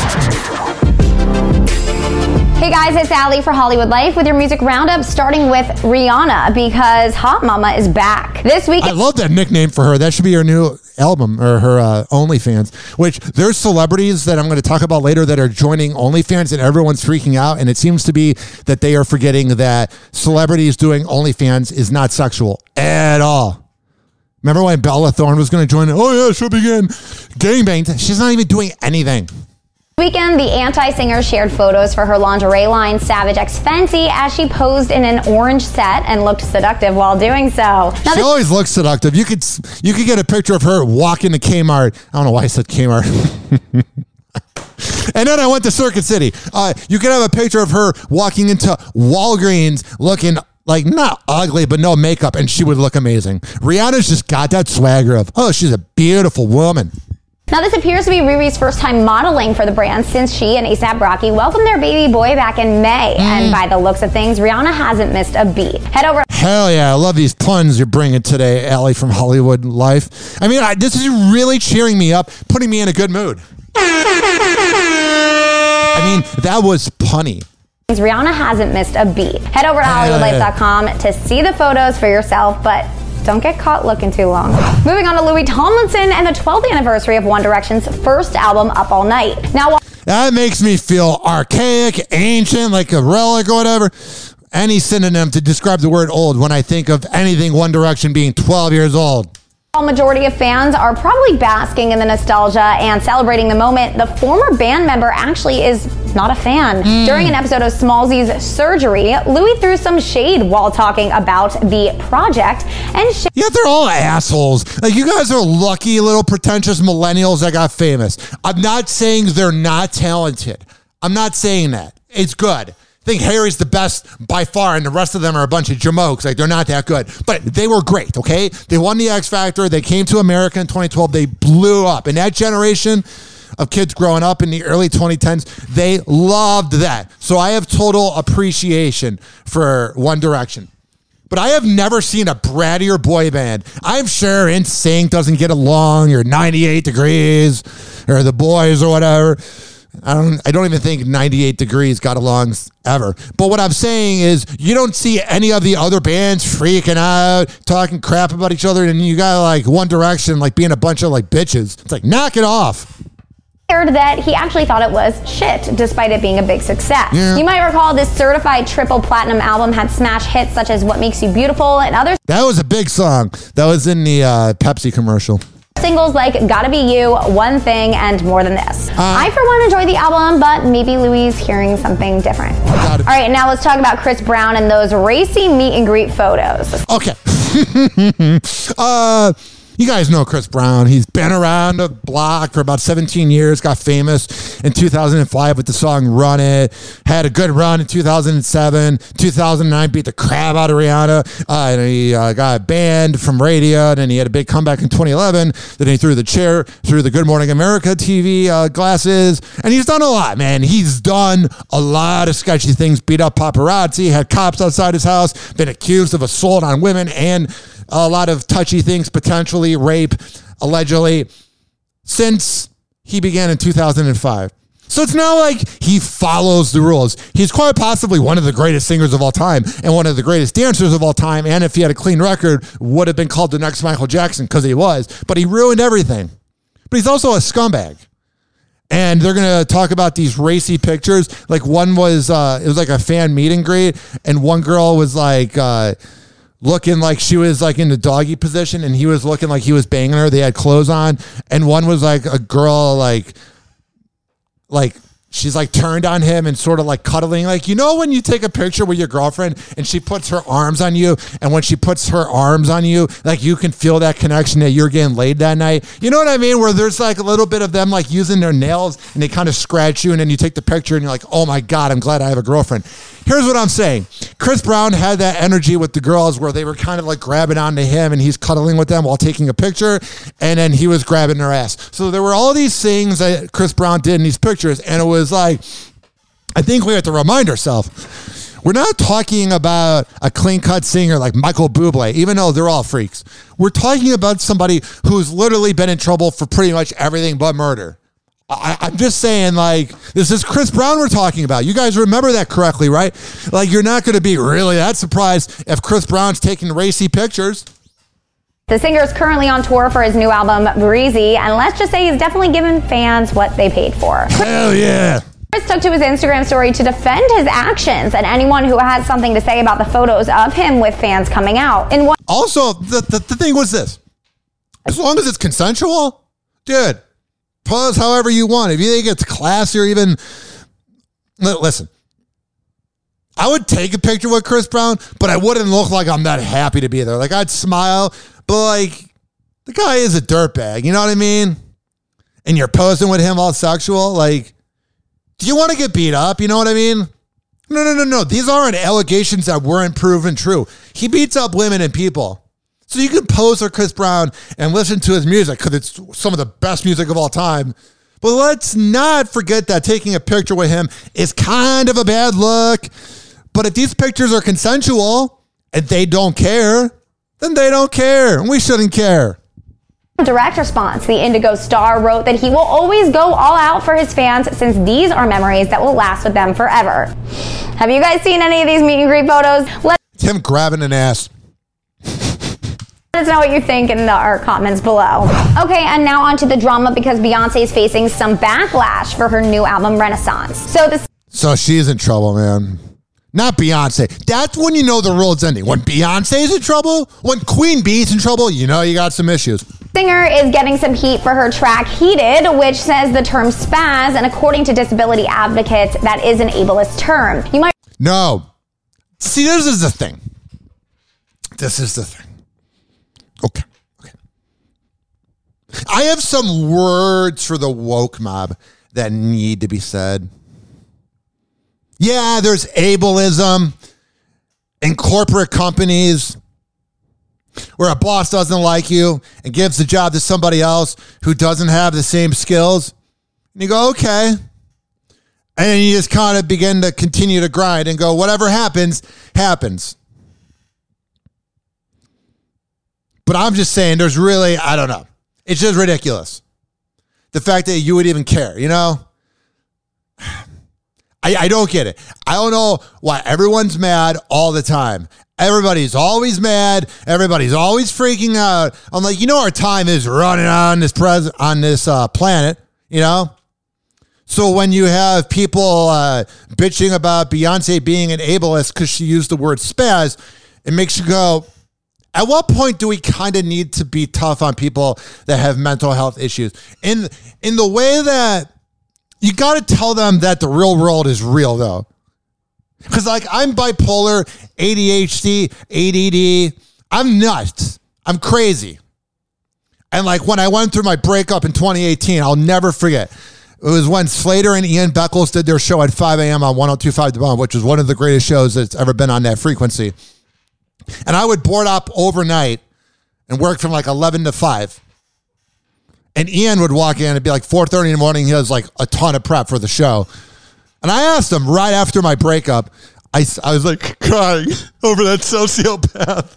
Hey guys, it's Allie for Hollywood Life with your music roundup, starting with Rihanna, because Hot Mama is back. This week, I love that nickname for her. That should be her new album, or her OnlyFans, which there's celebrities that I'm going to talk about later that are joining OnlyFans, and everyone's freaking out. And it seems to be that they are forgetting that celebrities doing OnlyFans is not sexual at all. Remember when Bella Thorne was going to join it? Oh yeah, she'll begin gangbanged. She's not even doing anything. Weekend, the anti-singer shared photos for her lingerie line, Savage X Fenty, as she posed in an orange set and looked seductive while doing so. Now, she always looks seductive. You could get a picture of her walking to Kmart. I don't know why I said Kmart. And then I went to Circuit City. You could have a picture of her walking into Walgreens looking like not ugly, but no makeup, and she would look amazing. Rihanna's just got that swagger of, oh, she's a beautiful woman. Now, this appears to be Riri's first time modeling for the brand since she and A$AP Rocky welcomed their baby boy back in May. And by the looks of things, Rihanna hasn't missed a beat. Head over. Hell yeah, I love these puns you're bringing today, Allie from Hollywood Life. I mean, this is really cheering me up, putting me in a good mood. I mean, that was punny. Rihanna hasn't missed a beat. Head over to HollywoodLife.com to see the photos for yourself, but don't get caught looking too long. Moving on to Louis Tomlinson and the 12th anniversary of One Direction's first album, Up All Night. Now, that makes me feel archaic, ancient, like a relic or whatever. Any synonym to describe the word old when I think of anything One Direction being 12 years old. While majority of fans are probably basking in the nostalgia and celebrating the moment, the former band member actually is not a fan. During an episode of Smallzy's Surgery, Louis threw some shade while talking about the project. And yeah, they're all assholes. Like, you guys are lucky little pretentious millennials that got famous. I'm not saying they're not talented. I'm not saying that. It's good. I think Harry's the best by far, and the rest of them are a bunch of jamokes. Like, they're not that good. But they were great, okay? They won the X Factor. They came to America in 2012. They blew up. And that generation of kids growing up in the early 2010s, they loved that. So I have total appreciation for One Direction. But I have never seen a brattier boy band. I'm sure NSYNC doesn't get along, or 98 Degrees, or The Boys, or whatever. I don't even think 98 Degrees got along ever. But what I'm saying is, you don't see any of the other bands freaking out, talking crap about each other, and you got like One Direction like being a bunch of like bitches. It's like, knock it off. That he actually thought it was shit, despite it being a big success. Yeah. You might recall this certified triple platinum album had smash hits such as What Makes You Beautiful and others. That was a big song. That was in the Pepsi commercial. Singles like Gotta Be You, One Thing, and More Than This. I, for one, enjoy the album, but maybe Louis hearing something different. All right, now let's talk about Chris Brown and those racy meet and greet photos. Okay. You guys know Chris Brown. He's been around the block for about 17 years, got famous in 2005 with the song Run It, had a good run in 2007, 2009, beat the crap out of Rihanna, and he got banned from radio, and then he had a big comeback in 2011, then he threw the chair, threw the Good Morning America TV glasses, and he's done a lot, man. He's done a lot of sketchy things, beat up paparazzi, had cops outside his house, been accused of assault on women, and a lot of touchy things, potentially rape, allegedly, since he began in 2005. So it's not like he follows the rules. He's quite possibly one of the greatest singers of all time and one of the greatest dancers of all time. And if he had a clean record, would have been called the next Michael Jackson because he was. But he ruined everything. But he's also a scumbag. And they're going to talk about these racy pictures. Like one was, it was like a fan meet and greet. And one girl was like, looking like she was like in the doggy position and he was looking like he was banging her. They had clothes on. And one was like a girl, like she's like turned on him and sort of like cuddling. Like, you know, when you take a picture with your girlfriend and she puts her arms on you, and when she puts her arms on you, like you can feel that connection that you're getting laid that night. You know what I mean? Where there's like a little bit of them like using their nails and they kind of scratch you, and then you take the picture and you're like, oh my God, I'm glad I have a girlfriend. Here's what I'm saying. Chris Brown had that energy with the girls where they were kind of like grabbing onto him and he's cuddling with them while taking a picture, and then he was grabbing their ass. So there were all these things that Chris Brown did in these pictures, and it was like, I think we have to remind ourselves, we're not talking about a clean-cut singer like Michael Bublé, even though they're all freaks. We're talking about somebody who's literally been in trouble for pretty much everything but murder. I'm just saying, like, this is Chris Brown we're talking about. You guys remember that correctly, right? Like, you're not going to be really that surprised if Chris Brown's taking racy pictures. The singer is currently on tour for his new album, Breezy, and let's just say he's definitely given fans what they paid for. Hell yeah. Chris took to his Instagram story to defend his actions and anyone who has something to say about the photos of him with fans coming out. Also, the thing was this. As long as it's consensual, dude, pose however you want. If you think it's classy or even... Listen, I would take a picture with Chris Brown, but I wouldn't look like I'm that happy to be there. Like, I'd smile, but like, the guy is a dirtbag. You know what I mean? And you're posing with him all sexual. Like, do you want to get beat up? You know what I mean? No. These aren't allegations that weren't proven true. He beats up women and people. So you can pose for Chris Brown and listen to his music because it's some of the best music of all time. But let's not forget that taking a picture with him is kind of a bad look. But if these pictures are consensual and they don't care, then they don't care. And we shouldn't care. Direct response. The Indigo star wrote that he will always go all out for his fans since these are memories that will last with them forever. Have you guys seen any of these meet and greet photos? It's him grabbing an ass. Let us know what you think in our comments below. Okay, and now on to the drama because Beyonce is facing some backlash for her new album, Renaissance. So she's in trouble, man. Not Beyonce. That's when you know the road's ending. When Beyonce's in trouble, when Queen Bee's in trouble, you know you got some issues. Singer is getting some heat for her track Heated, which says the term spaz, and according to disability advocates, that is an ableist term. No. See, this is the thing. Okay. I have some words for the woke mob that need to be said. Yeah, there's ableism in corporate companies where a boss doesn't like you and gives the job to somebody else who doesn't have the same skills. And you go, okay. And then you just kind of begin to continue to grind and go, whatever happens, happens. But I'm just saying there's really, I don't know. It's just ridiculous. The fact that you would even care, you know? I don't get it. I don't know why everyone's mad all the time. Everybody's always mad. Everybody's always freaking out. I'm like, you know, our time is running on this planet, you know? So when you have people bitching about Beyonce being an ableist because she used the word spaz, it makes you go, at what point do we kind of need to be tough on people that have mental health issues? In the way that you got to tell them that the real world is real, though. Because, like, I'm bipolar, ADHD, ADD. I'm nuts. I'm crazy. And like when I went through my breakup in 2018, I'll never forget. It was when Slater and Ian Beckles did their show at 5 a.m. on 102.5 The Bomb, which was one of the greatest shows that's ever been on that frequency. And I would board up overnight and work from like 11 to 5. And Ian would walk in, it'd be like 4:30 in the morning. He has like a ton of prep for the show. And I asked him right after my breakup, I was like crying over that sociopath.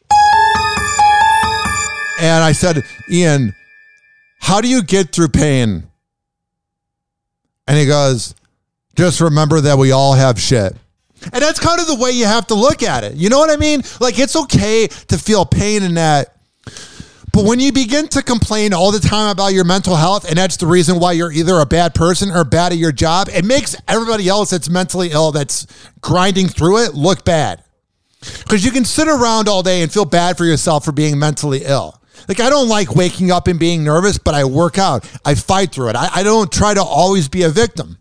And I said, Ian, how do you get through pain? And he goes, just remember that we all have shit. And that's kind of the way you have to look at it. You know what I mean? Like, it's okay to feel pain in that. But when you begin to complain all the time about your mental health, and that's the reason why you're either a bad person or bad at your job, it makes everybody else that's mentally ill, that's grinding through it, look bad. Because you can sit around all day and feel bad for yourself for being mentally ill. Like, I don't like waking up and being nervous, but I work out. I fight through it. I don't try to always be a victim.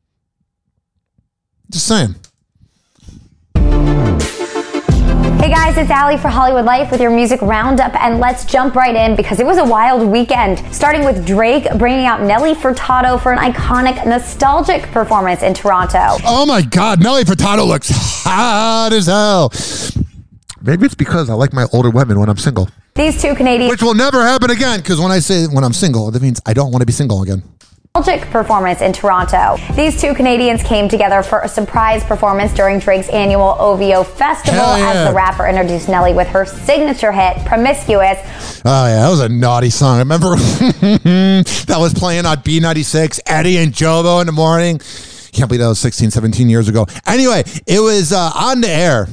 Just saying. Hey guys, it's Allie for Hollywood Life with your music roundup, and let's jump right in because it was a wild weekend. Starting with Drake bringing out Nelly Furtado for an iconic, nostalgic performance in Toronto. Oh my God, Nelly Furtado looks hot as hell. Maybe it's because I like my older women when I'm single. These two Canadians... Which will never happen again, because when I say when I'm single, that means I don't want to be single again. Performance in Toronto. These two Canadians came together for a surprise performance during Drake's annual OVO Festival as the rapper introduced Nelly with her signature hit, Promiscuous. Oh yeah, that was a naughty song. I remember that was playing on B96, Eddie and Jobo in the morning. Can't believe that was 16, 17 years ago. Anyway, it was on the air.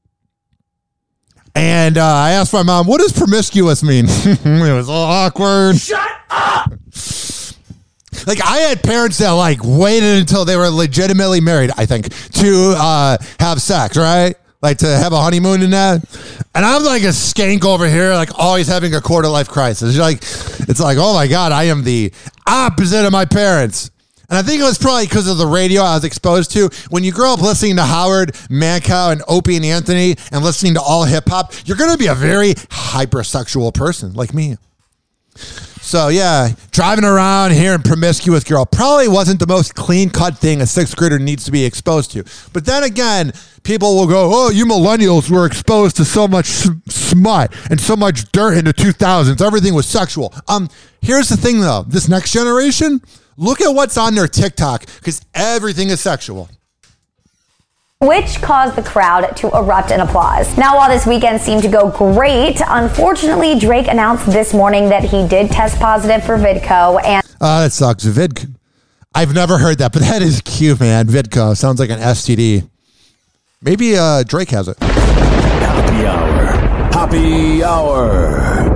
And I asked my mom, what does promiscuous mean? It was all awkward. Shut up! Like, I had parents that, like, waited until they were legitimately married, I think, to have sex, right? Like, to have a honeymoon and that. And I'm like a skank over here, like, always having a quarter-life crisis. It's like, oh, my God, I am the opposite of my parents. And I think it was probably because of the radio I was exposed to. When you grow up listening to Howard, Mancow, and Opie and Anthony and listening to all hip-hop, you're going to be a very hypersexual person like me. So, yeah, driving around hearing Promiscuous Girl probably wasn't the most clean-cut thing a sixth grader needs to be exposed to. But then again, people will go, oh, you millennials were exposed to so much smut and so much dirt in the 2000s. Everything was sexual. Here's the thing, though. This next generation, look at what's on their TikTok, because everything is sexual. Which caused the crowd to erupt in applause. Now, while this weekend seemed to go great, unfortunately, Drake announced this morning that he did test positive for VidCo. And that sucks. I've never heard that, but that is cute, man. VidCo sounds like an STD. Maybe Drake has it. Happy hour. Happy hour.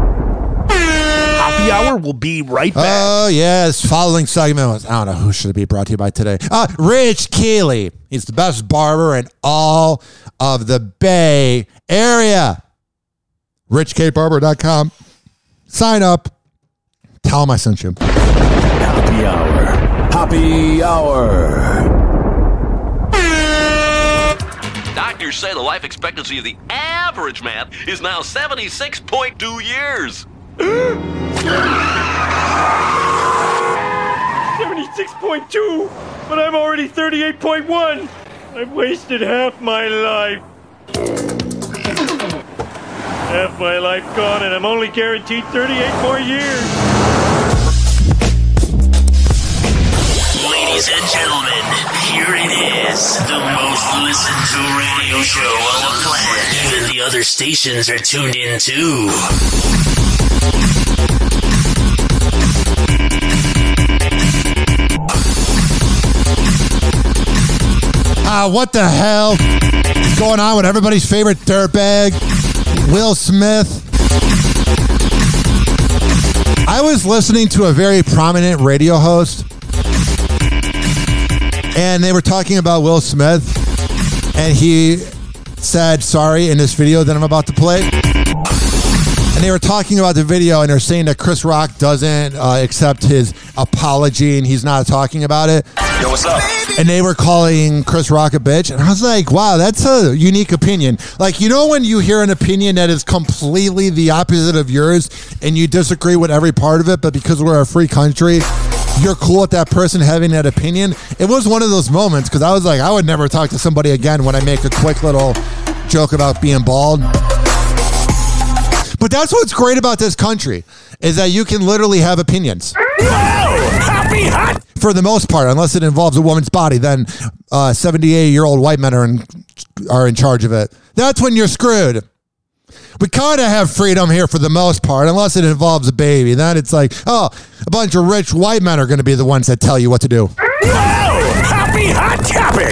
Happy hour will be right back. Oh, yeah. This following segment was, I don't know who should it be brought to you by today. Rich Keeley. He's the best barber in all of the Bay Area. RichKBarber.com. Sign up. Tell him I sent you. Happy hour. Happy hour. Doctors say the life expectancy of the average man is now 76.2 years. 76.2, but I'm already 38.1. I've wasted half my life. Half my life gone, and I'm only guaranteed 38 more years. Ladies and gentlemen, here it is, the most listened to radio show on the planet. Even the other stations are tuned in too. What the hell is going on with everybody's favorite dirtbag, Will Smith? I was listening to a very prominent radio host, and they were talking about Will Smith, and he said sorry in this video that I'm about to play. And they were talking about the video, and they're saying that Chris Rock doesn't accept his apology, and he's not talking about it. Yo, what's up? And they were calling Chris Rock a bitch. And I was like, wow, that's a unique opinion. Like, you know when you hear an opinion that is completely the opposite of yours and you disagree with every part of it, but because we're a free country, you're cool with that person having that opinion? It was one of those moments because I was like, I would never talk to somebody again when I make a quick little joke about being bald. But that's what's great about this country is that you can literally have opinions. Happy hot. For the most part, unless it involves a woman's body, then 78-year-old white men are in charge of it. That's when you're screwed. We kind of have freedom here for the most part, unless it involves a baby. Then it's like, oh, a bunch of rich white men are going to be the ones that tell you what to do. Happy hot topic.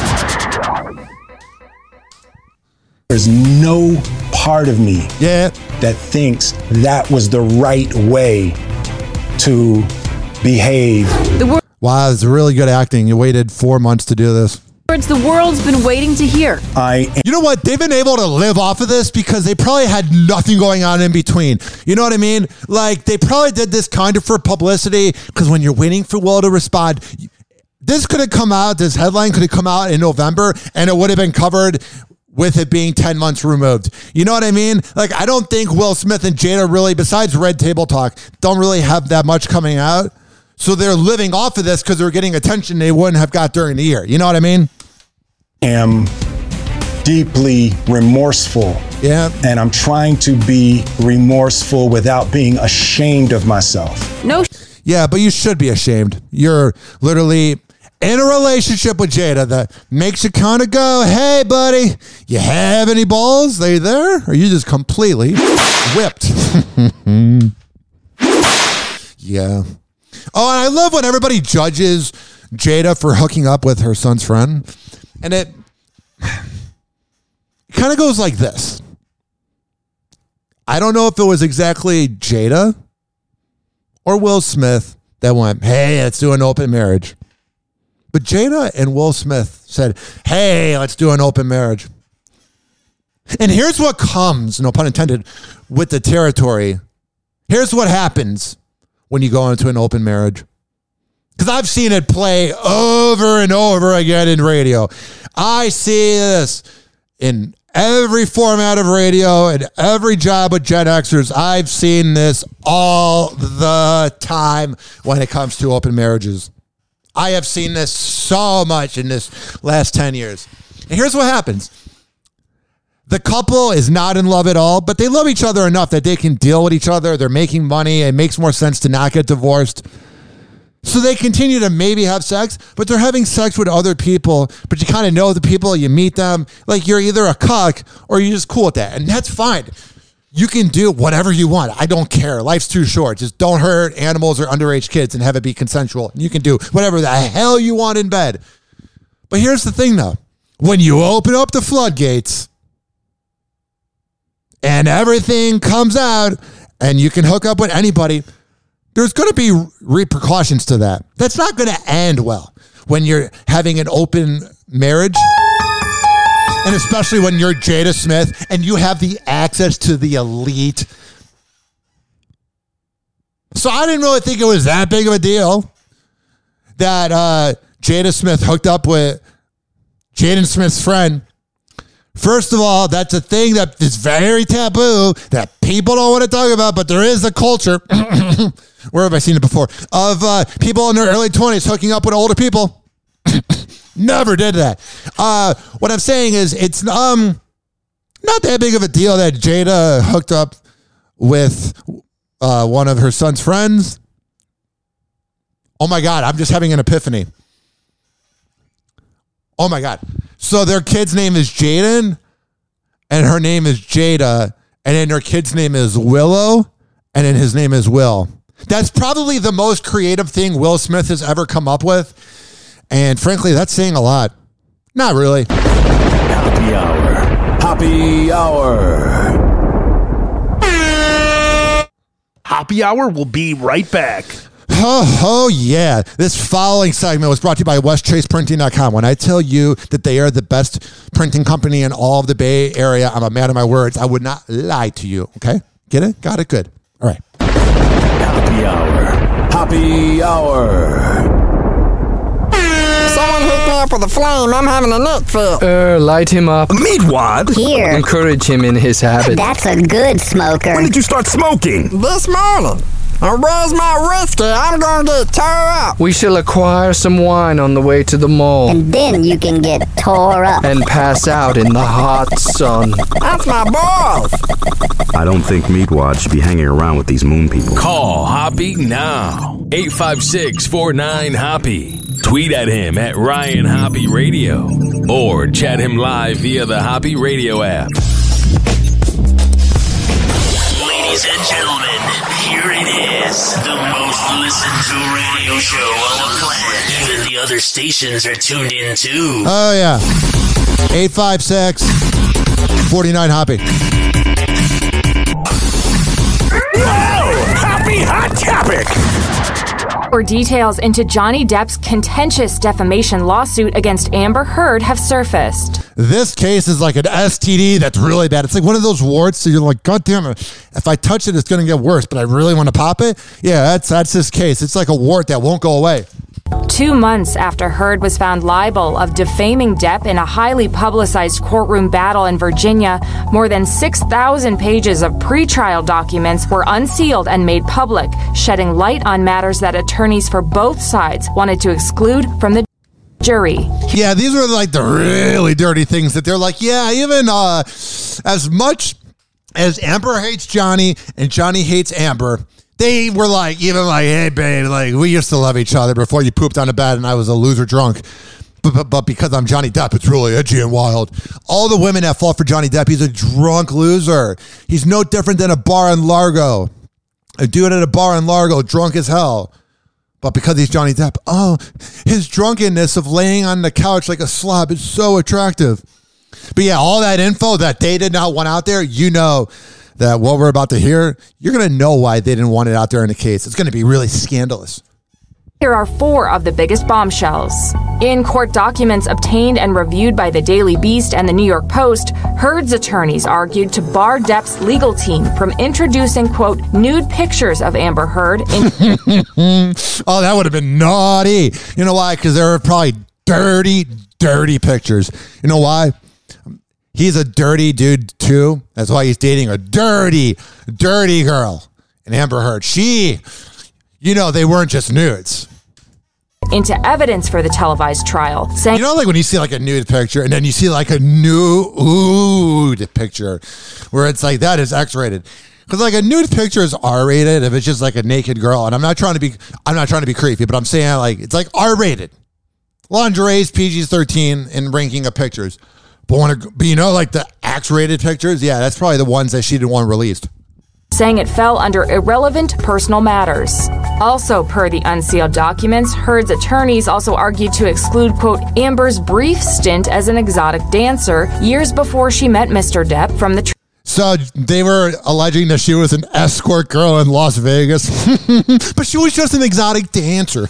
There's no part of me that thinks that was the right way to behave. Wow, it's really good acting. You waited 4 months to do this. Words the world's been waiting to hear. You know what? They've been able to live off of this because they probably had nothing going on in between. You know what I mean? Like, they probably did this kind of for publicity because when you're waiting for Will to respond, this could have come out, this headline could have come out in November and it would have been covered with it being 10 months removed. You know what I mean? Like, I don't think Will Smith and Jada really, besides Red Table Talk, don't really have that much coming out. So they're living off of this because they're getting attention they wouldn't have got during the year. You know what I mean? Am deeply remorseful. Yeah. And I'm trying to be remorseful without being ashamed of myself. No. Yeah, but you should be ashamed. You're literally in a relationship with Jada that makes you kind of go, hey, buddy, you have any balls? They there? Or are you just completely whipped? Yeah. Oh, and I love when everybody judges Jada for hooking up with her son's friend. And it kind of goes like this. I don't know if it was exactly Jada or Will Smith that went, hey, let's do an open marriage. But Jada and Will Smith said, hey, let's do an open marriage. And here's what comes, no pun intended, with the territory. Here's what happens when you go into an open marriage. Because I've seen it play over and over again in radio. I see this in every format of radio and every job with Gen Xers. I've seen this all the time when it comes to open marriages. I have seen this so much in this last 10 years. And here's what happens. The couple is not in love at all, but they love each other enough that they can deal with each other. They're making money. It makes more sense to not get divorced. So they continue to maybe have sex, but they're having sex with other people, but you kind of know the people, you meet them. Like, you're either a cuck or you're just cool with that. And that's fine. You can do whatever you want. I don't care. Life's too short. Just don't hurt animals or underage kids and have it be consensual. You can do whatever the hell you want in bed. But here's the thing, though. When you open up the floodgates and everything comes out and you can hook up with anybody, there's going to be repercussions to that. That's not going to end well when you're having an open marriage. And especially when you're Jada Smith and you have the access to the elite. So I didn't really think it was that big of a deal that Jada Smith hooked up with Jaden Smith's friend. First of all, that's a thing that is very taboo that people don't want to talk about, but there is a culture, where have I seen it before, of people in their early 20s hooking up with older people. Never did that. What I'm saying is it's not that big of a deal that Jada hooked up with one of her son's friends. Oh my God, I'm just having an epiphany. Oh my God. So their kid's name is Jaden, and her name is Jada, and then their kid's name is Willow, and then his name is Will. That's probably the most creative thing Will Smith has ever come up with. And frankly, that's saying a lot. Not really. Happy Hour. Happy Hour. Happy Hour will be right back. Oh, yeah. This following segment was brought to you by WestChasePrinting.com. When I tell you that they are the best printing company in all of the Bay Area, I'm a man of my words. I would not lie to you. Okay? Get it? Got it? Good. All right. Happy Hour. Happy Hour. up with a flame, I'm having a neck fit. Light him up. Meatwad? Here. Encourage him in his habit. That's a good smoker. When did you start smoking? This morning. Where's my whiskey? I'm going to get tore up. We shall acquire some wine on the way to the mall. And then you can get tore up. And pass out in the hot sun. That's my boss. I don't think Meatwad should be hanging around with these moon people. Call Hoppy now. 856-49-HOPPY. Tweet at him at Ryan Hoppy Radio. Or chat him live via the Hoppy Radio app. Ladies and gentlemen, here it is. The most listened to radio show on the planet. Even the other stations are tuned in too. Oh, yeah. 856-49-HOPPY. Happy Hot Topic! More details into Johnny Depp's contentious defamation lawsuit against Amber Heard have surfaced. This case is like an STD that's really bad. It's like one of those warts, so you're like, God damn it, if I touch it, it's going to get worse, but I really want to pop it? Yeah, that's this case. It's like a wart that won't go away. 2 months after Heard was found liable of defaming Depp in a highly publicized courtroom battle in Virginia, more than 6,000 pages of pretrial documents were unsealed and made public, shedding light on matters that attorneys for both sides wanted to exclude from the jury. Yeah, these are like the really dirty things that they're like, yeah, even as much as Amber hates Johnny and Johnny hates Amber, they were like, even like, hey, babe, like, we used to love each other before you pooped on the bed and I was a loser drunk. But because I'm Johnny Depp, it's really edgy and wild. All the women that fall for Johnny Depp, he's a drunk loser. He's no different than a bar in Largo. A dude at a bar in Largo, drunk as hell. But because he's Johnny Depp, oh, his drunkenness of laying on the couch like a slob is so attractive. But yeah, all that info that they did not want out there, you know that what we're about to hear, you're going to know why they didn't want it out there in the case. It's going to be really scandalous. Here are 4 of the biggest bombshells. In court documents obtained and reviewed by the Daily Beast and the New York Post, Heard's attorneys argued to bar Depp's legal team from introducing, quote, nude pictures of Amber Heard. Oh, that would have been naughty. You know why? Because there were probably dirty pictures. You know why? He's a dirty dude, too. That's why he's dating a dirty girl. And Amber Heard, they weren't just nudes. Into evidence for the televised trial, saying, you know, like when you see like a nude picture and then you see like a nude picture where it's like, that is X-rated. Because like a nude picture is R-rated if it's just like a naked girl. And I'm not trying to be creepy, but I'm saying like, it's like R-rated. Lingerie is PG-13 in ranking of pictures. But you know, like the X-rated pictures, yeah, that's probably the ones that she didn't want released. Saying it fell under irrelevant personal matters. Also, per the unsealed documents, Heard's attorneys also argued to exclude, quote, Amber's brief stint as an exotic dancer years before she met Mr. Depp from the... So they were alleging that she was an escort girl in Las Vegas, but she was just an exotic dancer.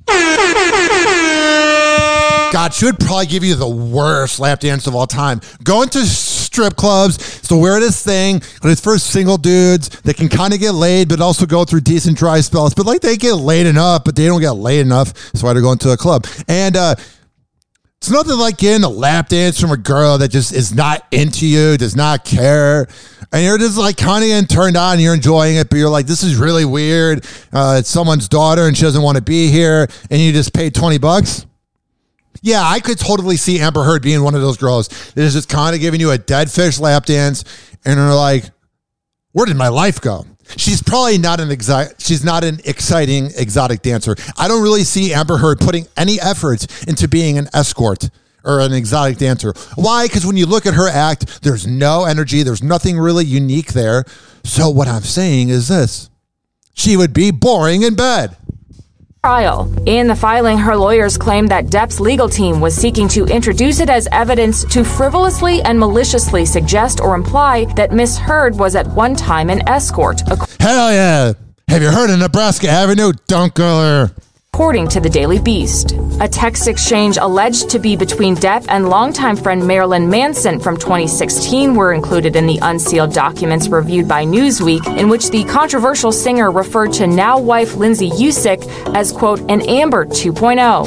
God, she would probably give you the worst lap dance of all time. Going to strip clubs, it's the weirdest thing, but it's for single dudes that can kind of get laid, but also go through decent dry spells. But like they get laid enough, but they don't get laid enough. That's why they're going to a club. And it's nothing like getting a lap dance from a girl that just is not into you, does not care. And you're just like kind of getting turned on, you're enjoying it, but you're like, this is really weird. It's someone's daughter and she doesn't want to be here. And you just paid $20. Yeah, I could totally see Amber Heard being one of those girls that is just kind of giving you a dead fish lap dance, and you're like, where did my life go? She's probably not an exciting exotic dancer. I don't really see Amber Heard putting any effort into being an escort or an exotic dancer. Why? Because when you look at her act, there's no energy. There's nothing really unique there. So what I'm saying is this. She would be boring in bed. Trial. In the filing, her lawyers claimed that Depp's legal team was seeking to introduce it as evidence to frivolously and maliciously suggest or imply that Miss Heard was at one time an escort. Hell yeah. Have you heard of Nebraska Avenue? Don't go there. according to the Daily Beast. A text exchange alleged to be between Depp and longtime friend Marilyn Manson from 2016 were included in the unsealed documents reviewed by Newsweek, in which the controversial singer referred to now-wife Lindsay Usick as, quote, an Amber 2.0.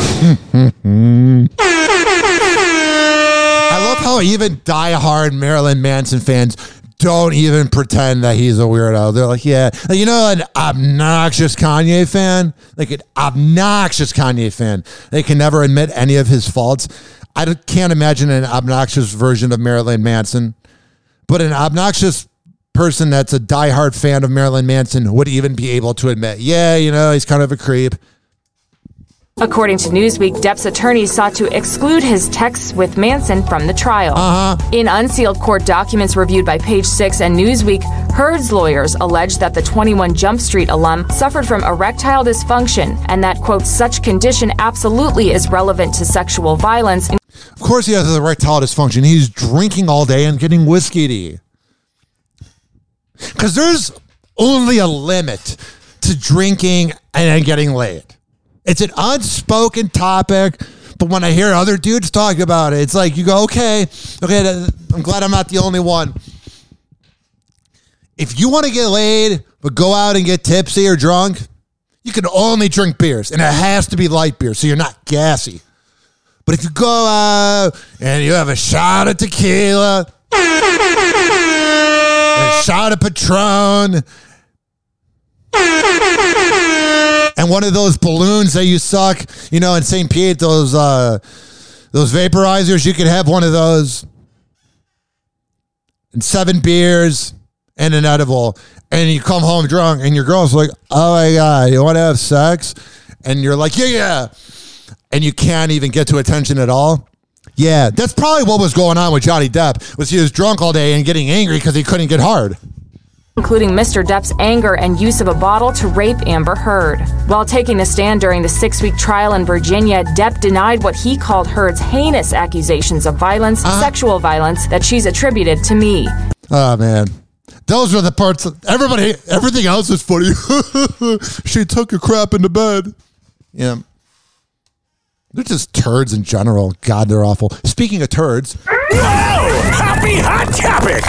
I love how even diehard Marilyn Manson fans don't even pretend that he's a weirdo. They're like, yeah, you know, an obnoxious Kanye fan, like an obnoxious Kanye fan. They can never admit any of his faults. I can't imagine an obnoxious version of Marilyn Manson, but an obnoxious person that's a diehard fan of Marilyn Manson would even be able to admit, yeah, you know, he's kind of a creep. According to Newsweek, Depp's attorneys sought to exclude his texts with Manson from the trial. In unsealed court documents reviewed by Page Six and Newsweek, Heard's lawyers alleged that the 21 Jump Street alum suffered from erectile dysfunction and that, quote, such condition absolutely is relevant to sexual violence. Of course he has erectile dysfunction. He's drinking all day and getting whiskey. Because there's only a limit to drinking and then getting laid. It's an unspoken topic, but when I hear other dudes talk about it, it's like you go, okay, I'm glad I'm not the only one. If you want to get laid, but go out and get tipsy or drunk, you can only drink beers, and it has to be light beer, so you're not gassy. But if you go out and you have a shot of tequila, a shot of Patron, and one of those balloons that you suck, you know, in St. Pete, those vaporizers, you could have one of those. And 7 beers and an edible. And you come home drunk and your girl's like, oh my God, you want to have sex? And you're like, yeah. And you can't even get to attention at all. Yeah, that's probably what was going on with Johnny Depp, was he was drunk all day and getting angry because he couldn't get hard. Including Mr. Depp's anger and use of a bottle to rape Amber Heard. While taking the stand during the 6-week trial in Virginia, Depp denied what he called Heard's heinous accusations of violence, sexual violence, that she's attributed to me. Oh, man. Those were the parts. Everything else is funny. She took a crap in the bed. Yeah. They're just turds in general. God, they're awful. Speaking of turds. Happy Hot Topic!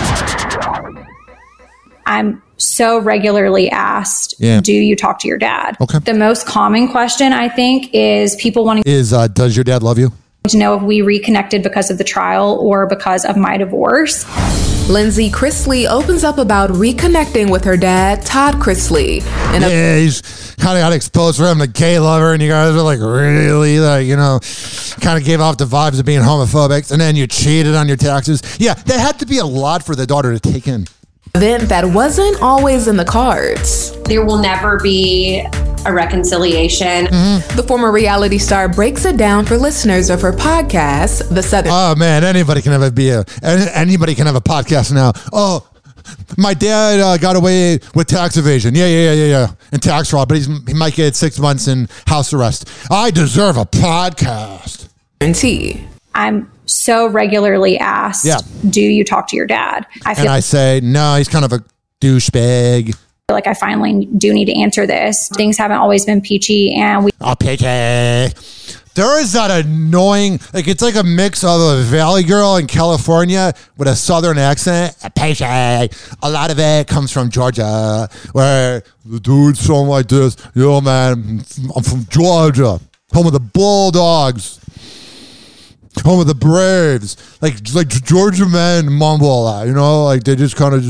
I'm so regularly asked, do you talk to your dad? Okay. The most common question, I think, is people wanting does your dad love you? To know if we reconnected because of the trial or because of my divorce. Lindsay Chrisley opens up about reconnecting with her dad, Todd Chrisley. He's kind of got exposed for having a gay lover, and you guys are like, really? Like, you know, kind of gave off the vibes of being homophobic, and then you cheated on your taxes. Yeah, that had to be a lot for the daughter to take in. Event that wasn't always in the cards. There will never be a reconciliation. The former reality star breaks it down for listeners of her podcast, The Southern. Oh man, anybody can have a podcast now. Oh, my dad got away with tax evasion. Yeah, and tax fraud, but he might get 6 months in house arrest. I deserve a podcast. I'm so regularly asked, do you talk to your dad? I say, no, he's kind of a douchebag. I feel like I finally do need to answer this. Things haven't always been peachy, and peachy. There is that annoying, like it's like a mix of a Valley girl in California with a Southern accent. Peachy. A lot of it comes from Georgia, where the dudes sound like this. Yo, man, I'm from Georgia, home of the Bulldogs. Home of the Braves, like Georgia men mumble a lot, you know, like they just kind of,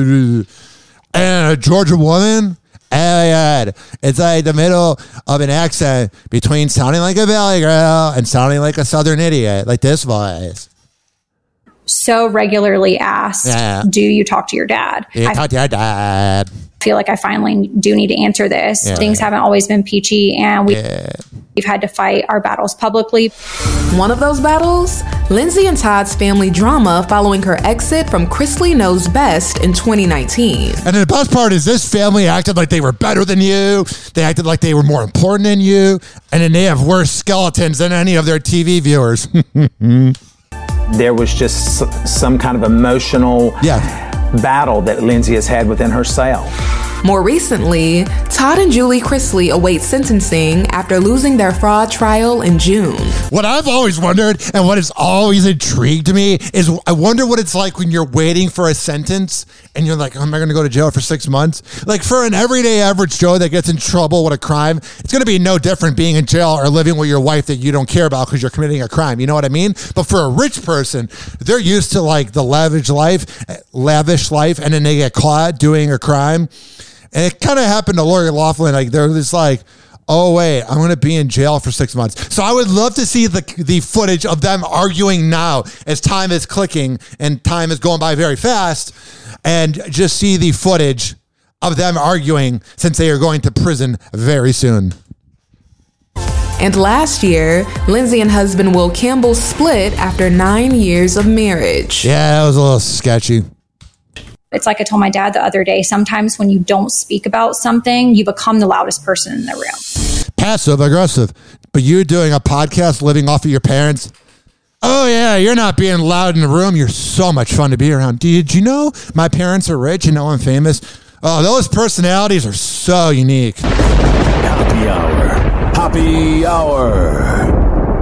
and a Georgia woman, it's like the middle of an accent between sounding like a Valley girl and sounding like a Southern idiot, like this voice. So regularly asked, do you talk to your dad? You talk to your dad. I feel like I finally do need to answer this. Things haven't always been peachy, and we've had to fight our battles publicly. One of those battles? Lindsay and Todd's family drama following her exit from Chrisley Knows Best in 2019. And the best part is this family acted like they were better than you. They acted like they were more important than you. And then they have worse skeletons than any of their TV viewers. There was just some kind of emotional battle that Lindsay has had within herself. More recently, Todd and Julie Chrisley await sentencing after losing their fraud trial in June. What I've always wondered, and what has always intrigued me, is I wonder what it's like when you're waiting for a sentence and you're like, am I going to go to jail for 6 months? Like, for an everyday average Joe that gets in trouble with a crime, it's going to be no different being in jail or living with your wife that you don't care about because you're committing a crime. You know what I mean? But for a rich person, they're used to like the lavish life, and then they get caught doing a crime. And it kind of happened to Lori Loughlin. Like, they're just like, oh, wait, I'm going to be in jail for 6 months. So I would love to see the footage of them arguing now as time is clicking and time is going by very fast, and just see the footage of them arguing since they are going to prison very soon. And last year, Lindsay and husband Will Campbell split after 9 years of marriage. Yeah, it was a little sketchy. It's like I told my dad the other day, sometimes when you don't speak about something, you become the loudest person in the room. Passive aggressive. But you're doing a podcast living off of your parents. Oh, yeah, you're not being loud in the room. You're so much fun to be around. Did you know my parents are rich and know I'm famous? Oh, those personalities are so unique. Happy Hour. Happy Hour.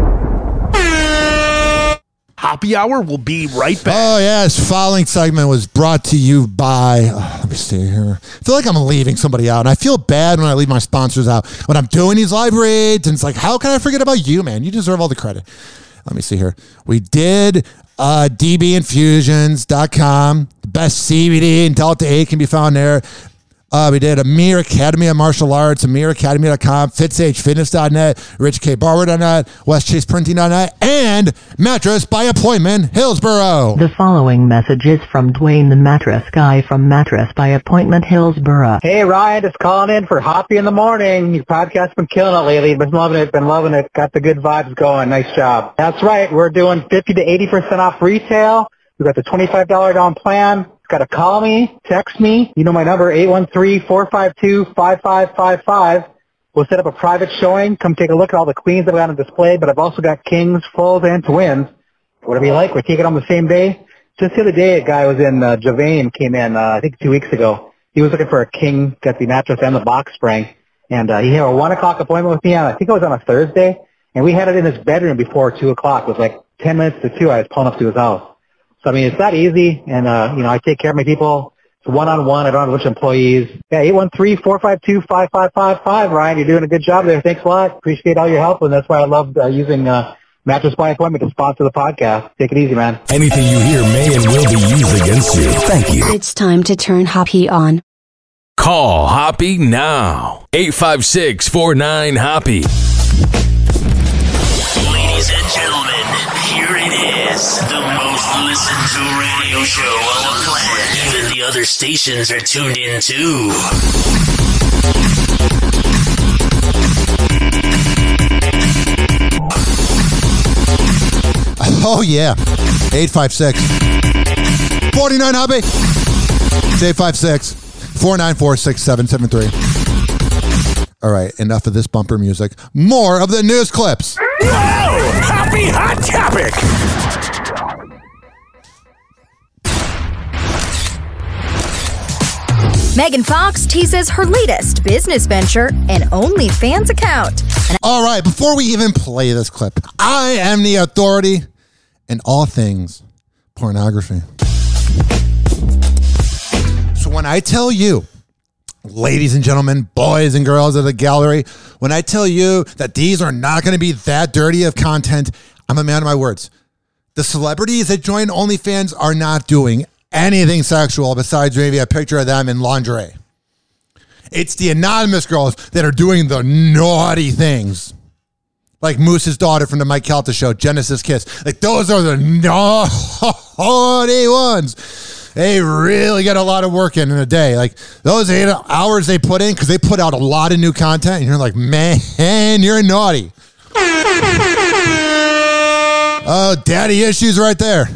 Happy Hour will be right back. Oh, yeah. This following segment was brought to you by... let me see here. I feel like I'm leaving somebody out. And I feel bad when I leave my sponsors out. When I'm doing these live reads, and it's like, how can I forget about you, man? You deserve all the credit. Let me see here. We did dbinfusions.com. The best CBD and Delta 8 can be found there. We did Amir Academy of Martial Arts, AmirAcademy.com, FitSageFitness.net, RichKBarber.net, WestChasePrinting.net, and Mattress by Appointment, Hillsboro. The following message is from Dwayne the Mattress Guy from Mattress by Appointment, Hillsboro. Hey, Ryan, just calling in for Hoppy in the Morning. Your podcast's been killing it lately. Been loving it. Got the good vibes going. Nice job. That's right. We're doing 50 to 80% off retail. We've got the $25 down plan. Got to call me, text me. You know my number, 813-452-5555. We'll set up a private showing. Come take a look at all the queens that we got on display, but I've also got kings, fulls, and twins. Whatever you like, we're taking on the same day. Just the other day, a guy was in Javane, came in, I think 2 weeks ago. He was looking for a king, got the mattress and the box spring. And he had a 1 o'clock appointment with me on, I think it was on a Thursday. And we had it in his bedroom before 2 o'clock. It was like 10 minutes to 2. I was pulling up to his house. So, I mean, it's not easy, and, I take care of my people. It's one-on-one. I don't have a bunch of employees. Yeah, 813-452-5555. Ryan, you're doing a good job there. Thanks a lot. Appreciate all your help, and that's why I love using Mattress by Appointment to sponsor the podcast. Take it easy, man. Anything you hear may and will be used against you. Thank you. It's time to turn Hoppy on. Call Hoppy now. 856-49-HOPPY. Ladies and gentlemen, here it is. The most listened to radio show on the planet. Even the other stations are tuned in too. Oh, yeah. 856-49-HOPPY. It's 856-494-6773. All right, enough of this bumper music. More of the news clips. Whoa! Happy Hot Topic! Megan Fox teases her latest business venture, an OnlyFans account. All right, before we even play this clip, I am the authority in all things pornography. So when I tell you, ladies and gentlemen, boys and girls of the gallery, when I tell you that these are not going to be that dirty of content, I'm a man of my words. The celebrities that join OnlyFans are not doing anything sexual besides maybe a picture of them in lingerie. It's the anonymous girls that are doing the naughty things. Like Moose's daughter from the Mike Calta show, Genesis Kiss. Like, those are the naughty ones. They really get a lot of work in a day. Like, those 8 hours they put in, because they put out a lot of new content, and you're like, man, you're naughty. Oh, daddy issues right there.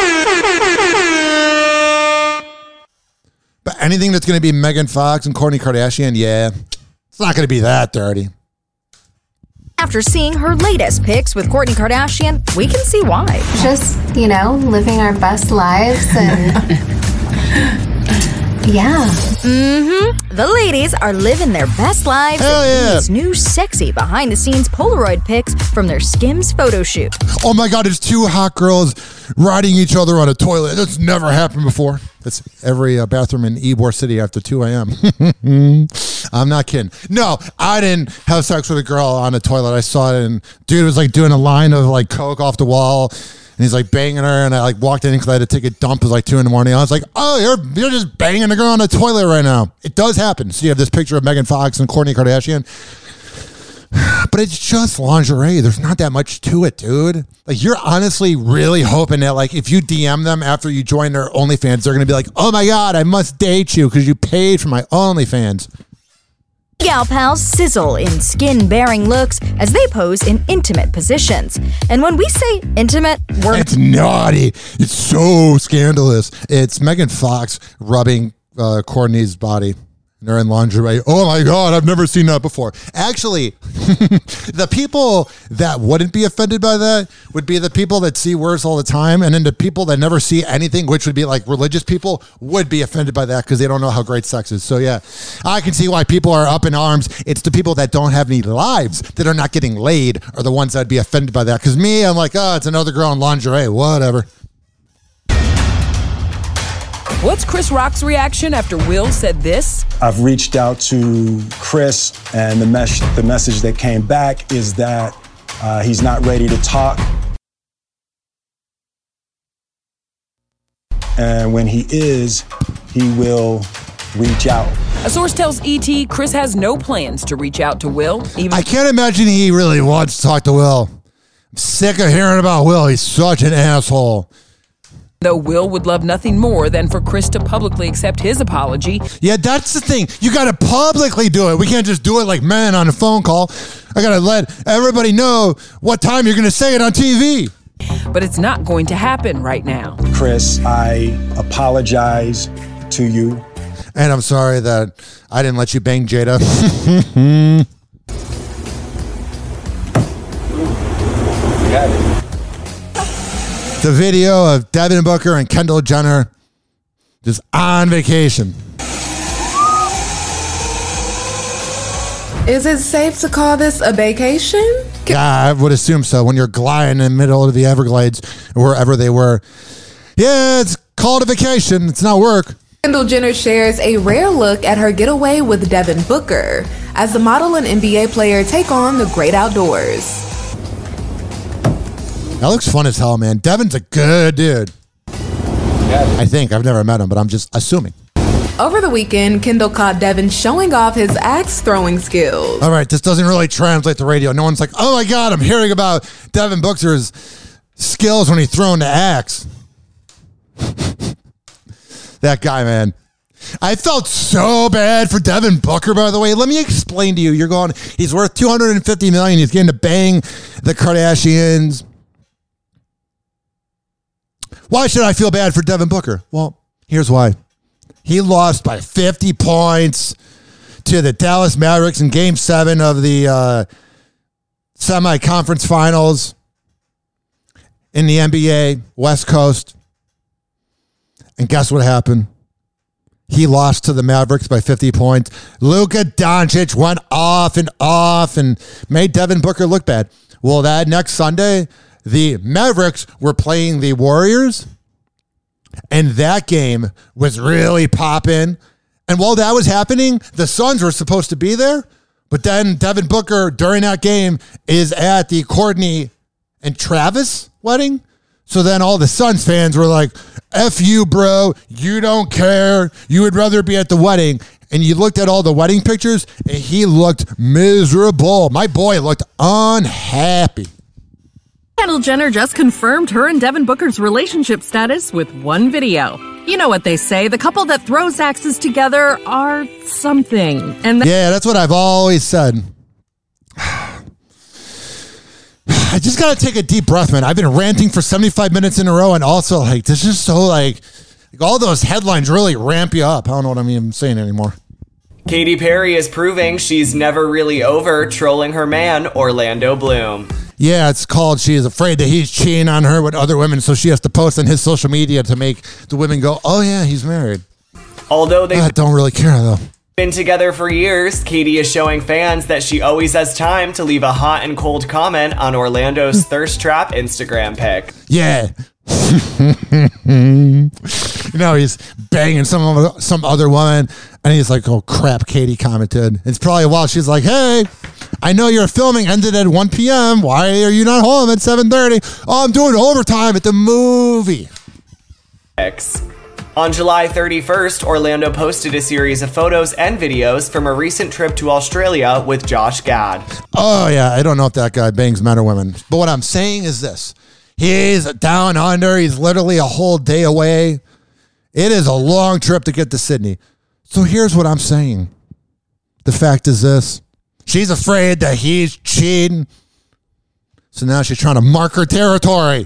But anything that's going to be Megan Fox and Kourtney Kardashian, yeah, it's not going to be that dirty. After seeing her latest pics with Kourtney Kardashian, we can see why. Just, living our best lives and Yeah. Mm-hmm. The ladies are living their best lives in these new sexy behind-the-scenes Polaroid pics from their Skims photo shoot. Oh my God, it's two hot girls riding each other on a toilet. That's never happened before. That's every bathroom in Ybor City after 2 a.m. I'm not kidding. No, I didn't have sex with a girl on a toilet. I saw it, and dude was like doing a line of like coke off the wall. And he's like banging her, and I like walked in because I had to take a dump. It was like 2 a.m. I was like, "Oh, you're just banging a girl on the toilet right now." It does happen. So you have this picture of Megan Fox and Kourtney Kardashian, but it's just lingerie. There's not that much to it, dude. Like you're honestly really hoping that like if you DM them after you join their OnlyFans, they're gonna be like, "Oh my God, I must date you because you paid for my OnlyFans." Gal pals sizzle in skin-bearing looks as they pose in intimate positions. And when we say intimate, it's naughty. It's so scandalous. It's Megan Fox rubbing Kourtney's body. They're in lingerie. Oh my God, I've never seen that before. Actually, the people that wouldn't be offended by that would be the people that see worse all the time. And then the people that never see anything, which would be like religious people, would be offended by that because they don't know how great sex is. So yeah, I can see why people are up in arms. It's the people that don't have any lives, that are not getting laid, are the ones that'd be offended by that. Because me, I'm like, oh, it's another girl in lingerie, whatever. What's Chris Rock's reaction after Will said this? I've reached out to Chris, and the message that came back is that he's not ready to talk. And when he is, he will reach out. A source tells ET Chris has no plans to reach out to Will. I can't imagine he really wants to talk to Will. I'm sick of hearing about Will. He's such an asshole. Though Will would love nothing more than for Chris to publicly accept his apology. Yeah, that's the thing. You got to publicly do it. We can't just do it like men on a phone call. I got to let everybody know what time you're going to say it on TV. But it's not going to happen right now. Chris, I apologize to you. And I'm sorry that I didn't let you bang Jada. Got it. The video of Devin Booker and Kendall Jenner just on vacation. Is it safe to call this a vacation? Yeah, I would assume so. When you're gliding in the middle of the Everglades, or wherever they were. Yeah, it's called a vacation. It's not work. Kendall Jenner shares a rare look at her getaway with Devin Booker as the model and NBA player take on the great outdoors. That looks fun as hell, man. Devin's a good dude. I think. I've never met him, but I'm just assuming. Over the weekend, Kendall caught Devin showing off his axe throwing skills. All right, this doesn't really translate to radio. No one's like, oh my God, I'm hearing about Devin Booker's skills when he's throwing the axe. That guy, man. I felt so bad for Devin Booker, by the way. Let me explain to you. You're going, he's worth $250 million. He's getting to bang the Kardashians. Why should I feel bad for Devin Booker? Well, here's why. He lost by 50 points to the Dallas Mavericks in Game 7 of the semi-conference finals in the NBA West Coast. And guess what happened? He lost to the Mavericks by 50 points. Luka Doncic went off and made Devin Booker look bad. Well, that next Sunday, the Mavericks were playing the Warriors, and that game was really popping. And while that was happening, the Suns were supposed to be there, but then Devin Booker, during that game, is at the Kourtney and Travis wedding. So then all the Suns fans were like, F you, bro. You don't care. You would rather be at the wedding. And you looked at all the wedding pictures, and he looked miserable. My boy looked unhappy. Kendall Jenner just confirmed her and Devin Booker's relationship status with one video. You know what they say, the couple that throws axes together are something. And yeah, that's what I've always said. I just got to take a deep breath, man. I've been ranting for 75 minutes in a row, and also, like, this is so, like all those headlines really ramp you up. I don't know what I'm even saying anymore. Katy Perry is proving she's never really over trolling her man, Orlando Bloom. Yeah, it's called she is afraid that he's cheating on her with other women, so she has to post on his social media to make the women go, oh, yeah, he's married. Although I they've don't really care, though. been together for years, Katie is showing fans that she always has time to leave a hot and cold comment on Orlando's thirst trap Instagram pic. Yeah. He's banging some other woman, and he's like, oh, crap, Katie commented. It's probably while she's like, hey, I know your filming ended at 1 p.m. Why are you not home at 7:30? Oh, I'm doing overtime at the movie. On July 31st, Orlando posted a series of photos and videos from a recent trip to Australia with Josh Gad. Oh, yeah, I don't know if that guy bangs men or women. But what I'm saying is this. He's down under. He's literally a whole day away. It is a long trip to get to Sydney. So here's what I'm saying. The fact is this. She's afraid that he's cheating. So now she's trying to mark her territory.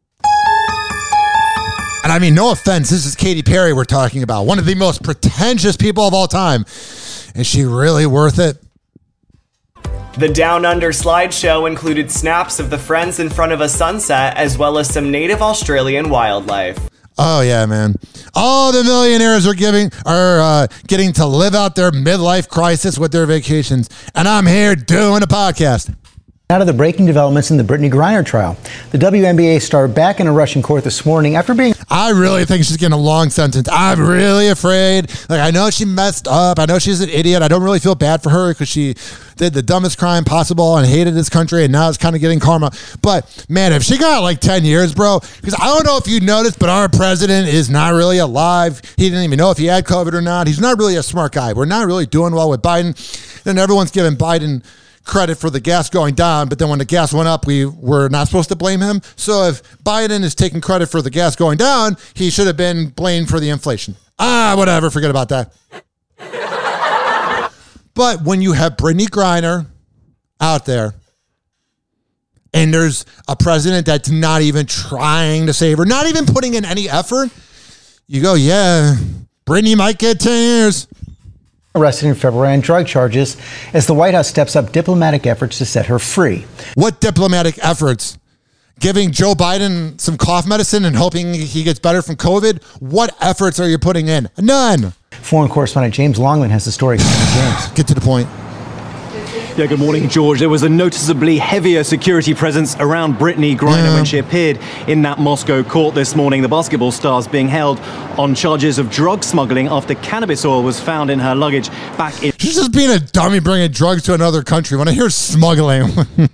And I mean, no offense, this is Katy Perry we're talking about. One of the most pretentious people of all time. Is she really worth it? The Down Under slideshow included snaps of the friends in front of a sunset, as well as some native Australian wildlife. Oh, yeah, man. All the millionaires are getting to live out their midlife crisis with their vacations. And I'm here doing a podcast. Out of the breaking developments in the Brittany Griner trial. The WNBA star back in a Russian court this morning after being... I really think she's getting a long sentence. I'm really afraid. Like, I know she messed up. I know she's an idiot. I don't really feel bad for her because she did the dumbest crime possible and hated this country, and now it's kind of getting karma. But, man, if she got like 10 years, bro, because I don't know if you noticed, but our president is not really alive. He didn't even know if he had COVID or not. He's not really a smart guy. We're not really doing well with Biden. And everyone's giving Biden credit for the gas going down, but then when the gas went up, we were not supposed to blame him. So if Biden is taking credit for the gas going down, he should have been blamed for the inflation. Whatever, forget about that. But when you have Brittany Griner out there, and there's a president that's not even trying to save her, not even putting in any effort, you go, yeah, Brittany might get 10 years. Arrested in February on drug charges as the White House steps up diplomatic efforts to set her free. What diplomatic efforts? Giving Joe Biden some cough medicine and hoping he gets better from COVID? What efforts are you putting in? None. Foreign correspondent James Longman has the story. James, get to the point. Yeah, good morning, George. There was a noticeably heavier security presence around Brittany Griner when she appeared in that Moscow court this morning. The basketball star's being held on charges of drug smuggling after cannabis oil was found in her luggage back in... She's just being a dummy bringing drugs to another country. When I hear smuggling...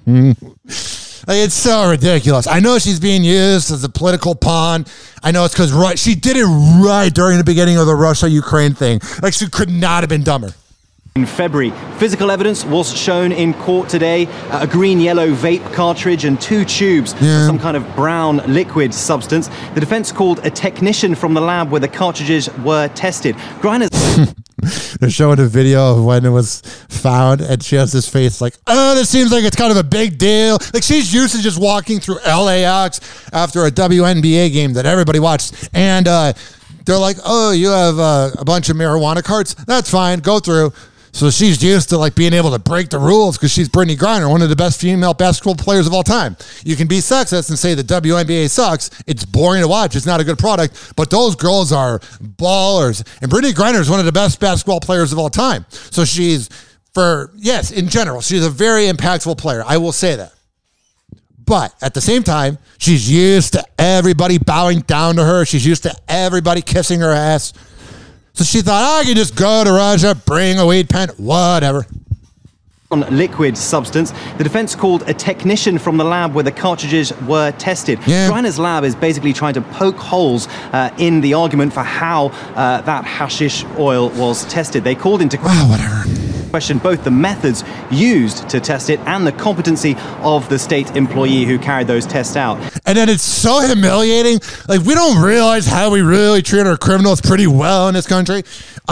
It's so ridiculous. I know she's being used as a political pawn. I know it's because she did it right during the beginning of the Russia-Ukraine thing. Like, she could not have been dumber. In February, physical evidence was shown in court today. A green-yellow vape cartridge and 2 tubes of some kind of brown liquid substance. The defense called a technician from the lab where the cartridges were tested. Griner's... They're showing a video of when it was found, and she has this face like, oh, this seems like it's kind of a big deal. Like, she's used to just walking through LAX after a WNBA game that everybody watched, and they're like, oh, you have a bunch of marijuana carts? That's fine, go through. So she's used to like being able to break the rules because she's Brittany Griner, one of the best female basketball players of all time. You can be sexist and say the WNBA sucks. It's boring to watch. It's not a good product. But those girls are ballers. And Brittany Griner is one of the best basketball players of all time. So she's, in general, she's a very impactful player. I will say that. But at the same time, she's used to everybody bowing down to her. She's used to everybody kissing her ass. So she thought, I can just go to Russia, bring a weed pen, whatever. On liquid substance, the defense called a technician from the lab where the cartridges were tested. Griner's lab is basically trying to poke holes in the argument for how that hashish oil was tested. They called into question both the methods used to test it and the competency of the state employee who carried those tests out. And then it's so humiliating. Like, we don't realize how we really treat our criminals pretty well in this country.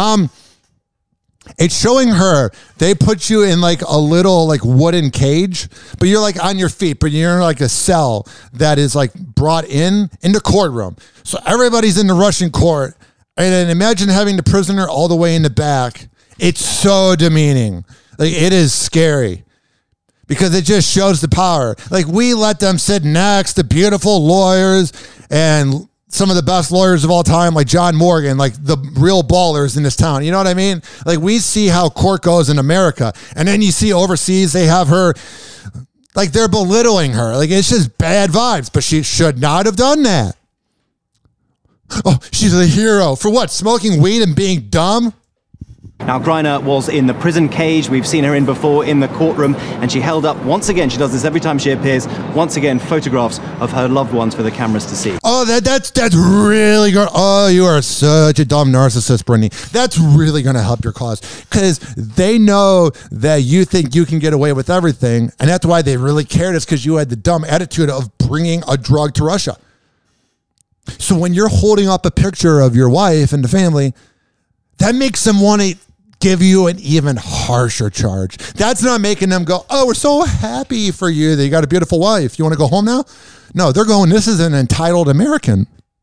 It's showing her, they put you in like a little like wooden cage, but you're like on your feet, but you're in like a cell that is like brought in the courtroom. So everybody's in the Russian court. And then imagine having the prisoner all the way in the back. It's so demeaning. Like, it is scary because it just shows the power. Like, we let them sit next to beautiful lawyers and some of the best lawyers of all time, like John Morgan, like the real ballers in this town. You know what I mean? Like, we see how court goes in America. And then you see overseas, they have her, like, they're belittling her. Like, it's just bad vibes. But she should not have done that. Oh, she's a hero. For what? Smoking weed and being dumb? Now, Griner was in the prison cage. We've seen her in before in the courtroom, and she held up once again. She does this every time she appears. Once again, photographs of her loved ones for the cameras to see. Oh, that's really good. Oh, you are such a dumb narcissist, Brittany. That's really going to help your cause, because they know that you think you can get away with everything, and that's why they really cared. Is because you had the dumb attitude of bringing a drug to Russia. So when you're holding up a picture of your wife and the family, that makes them want to give you an even harsher charge. That's not making them go, oh, we're so happy for you that you got a beautiful wife. You want to go home now? No, they're going, this is an entitled American.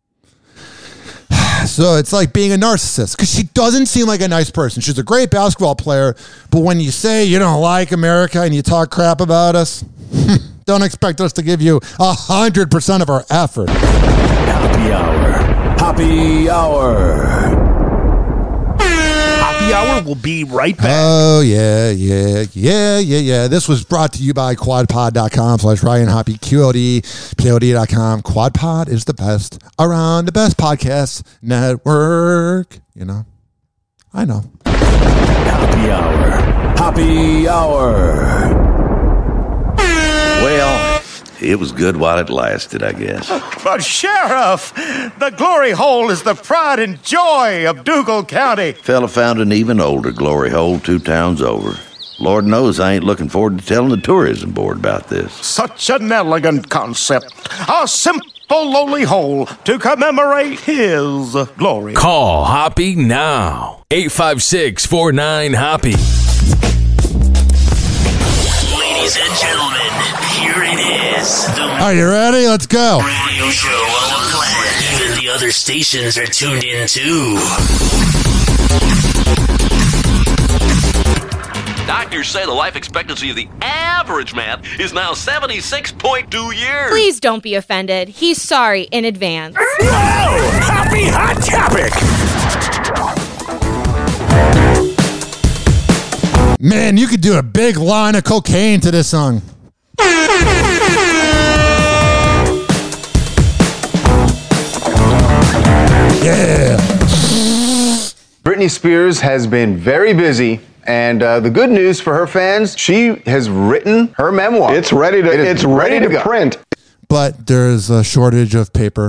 So it's like being a narcissist, because she doesn't seem like a nice person. She's a great basketball player, but when you say you don't like America and you talk crap about us, don't expect us to give you 100% of our effort. Happy Hour. Happy Hour. Happy Hour will be right back. Oh, yeah. This was brought to you by quadpod.com/Ryan Hoppy, QOD.com. QuadPod is the best around, the best podcast network. You know, I know. Happy Hour. Happy Hour. Well, it was good while it lasted, I guess. But Sheriff, the glory hole is the pride and joy of Dougal County. Fella found an even older glory hole 2 towns over. Lord knows I ain't looking forward to telling the tourism board about this. Such an elegant concept. A simple, lowly hole to commemorate his glory. Call Hoppy now. 856-49-HOPPY. Ladies and gentlemen, here it is. Are you ready? Let's go. Radio show on the planet. Even the other stations are tuned in too. Doctors say the life expectancy of the average man is now 76.2 years. Please don't be offended. He's sorry in advance. Oh, happy hot topic. Man, you could do a big line of cocaine to this song. Yeah. Britney Spears has been very busy, and the good news for her fans, she has written her memoir. It's ready to print. But there's a shortage of paper.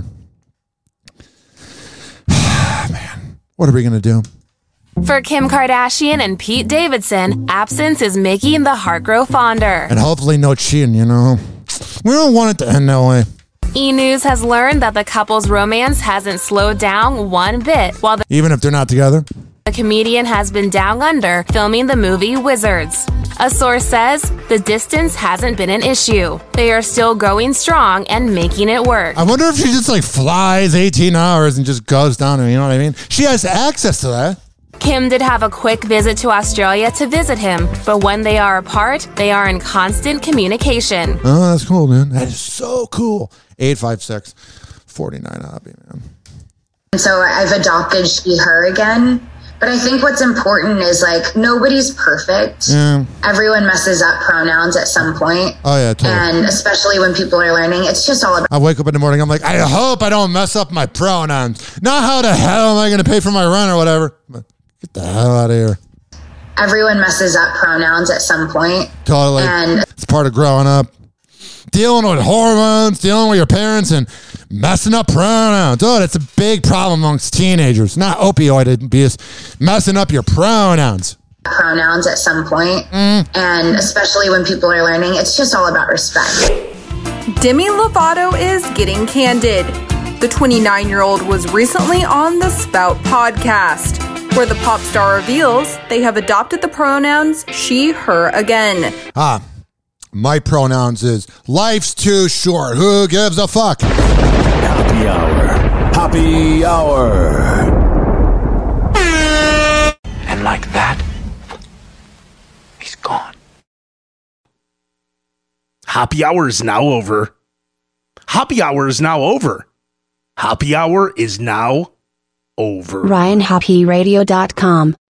Man, what are we going to do? For Kim Kardashian and Pete Davidson, absence is making the heart grow fonder. And hopefully no cheating, you know. We don't want it to end that way. E! News has learned that the couple's romance hasn't slowed down one bit, while even if they're not together? The comedian has been down under filming the movie Wizards. A source says the distance hasn't been an issue. They are still going strong and making it work. I wonder if she just like flies 18 hours and just goes down there, you know what I mean? She has access to that. Kim did have a quick visit to Australia to visit him, but when they are apart, they are in constant communication. Oh, that's cool, man. That is so cool. 856-49-HOPPY, man. So I've adopted she, her again. But I think what's important is, like, nobody's perfect. Yeah. Everyone messes up pronouns at some point. Oh, yeah, totally. And especially when people are learning, it's just all about... I wake up in the morning, I'm like, I hope I don't mess up my pronouns. Not how the hell am I going to pay for my rent or whatever. Get the hell out of here. Everyone messes up pronouns at some point. Totally. And it's part of growing up. Dealing with hormones, dealing with your parents, and messing up pronouns. Oh, that's a big problem amongst teenagers. Not opioid abuse. Messing up your pronouns. Pronouns at some point. And especially when people are learning, it's just all about respect. Demi Lovato is getting candid. The 29-year-old was recently on the Spout podcast, where the pop star reveals they have adopted the pronouns she, her again. My pronouns is life's too short. Who gives a fuck? Happy Hour. Happy Hour. And like that, he's gone. Happy Hour is now over. Happy Hour is now over. Happy Hour is now over. RyanHappyRadio.com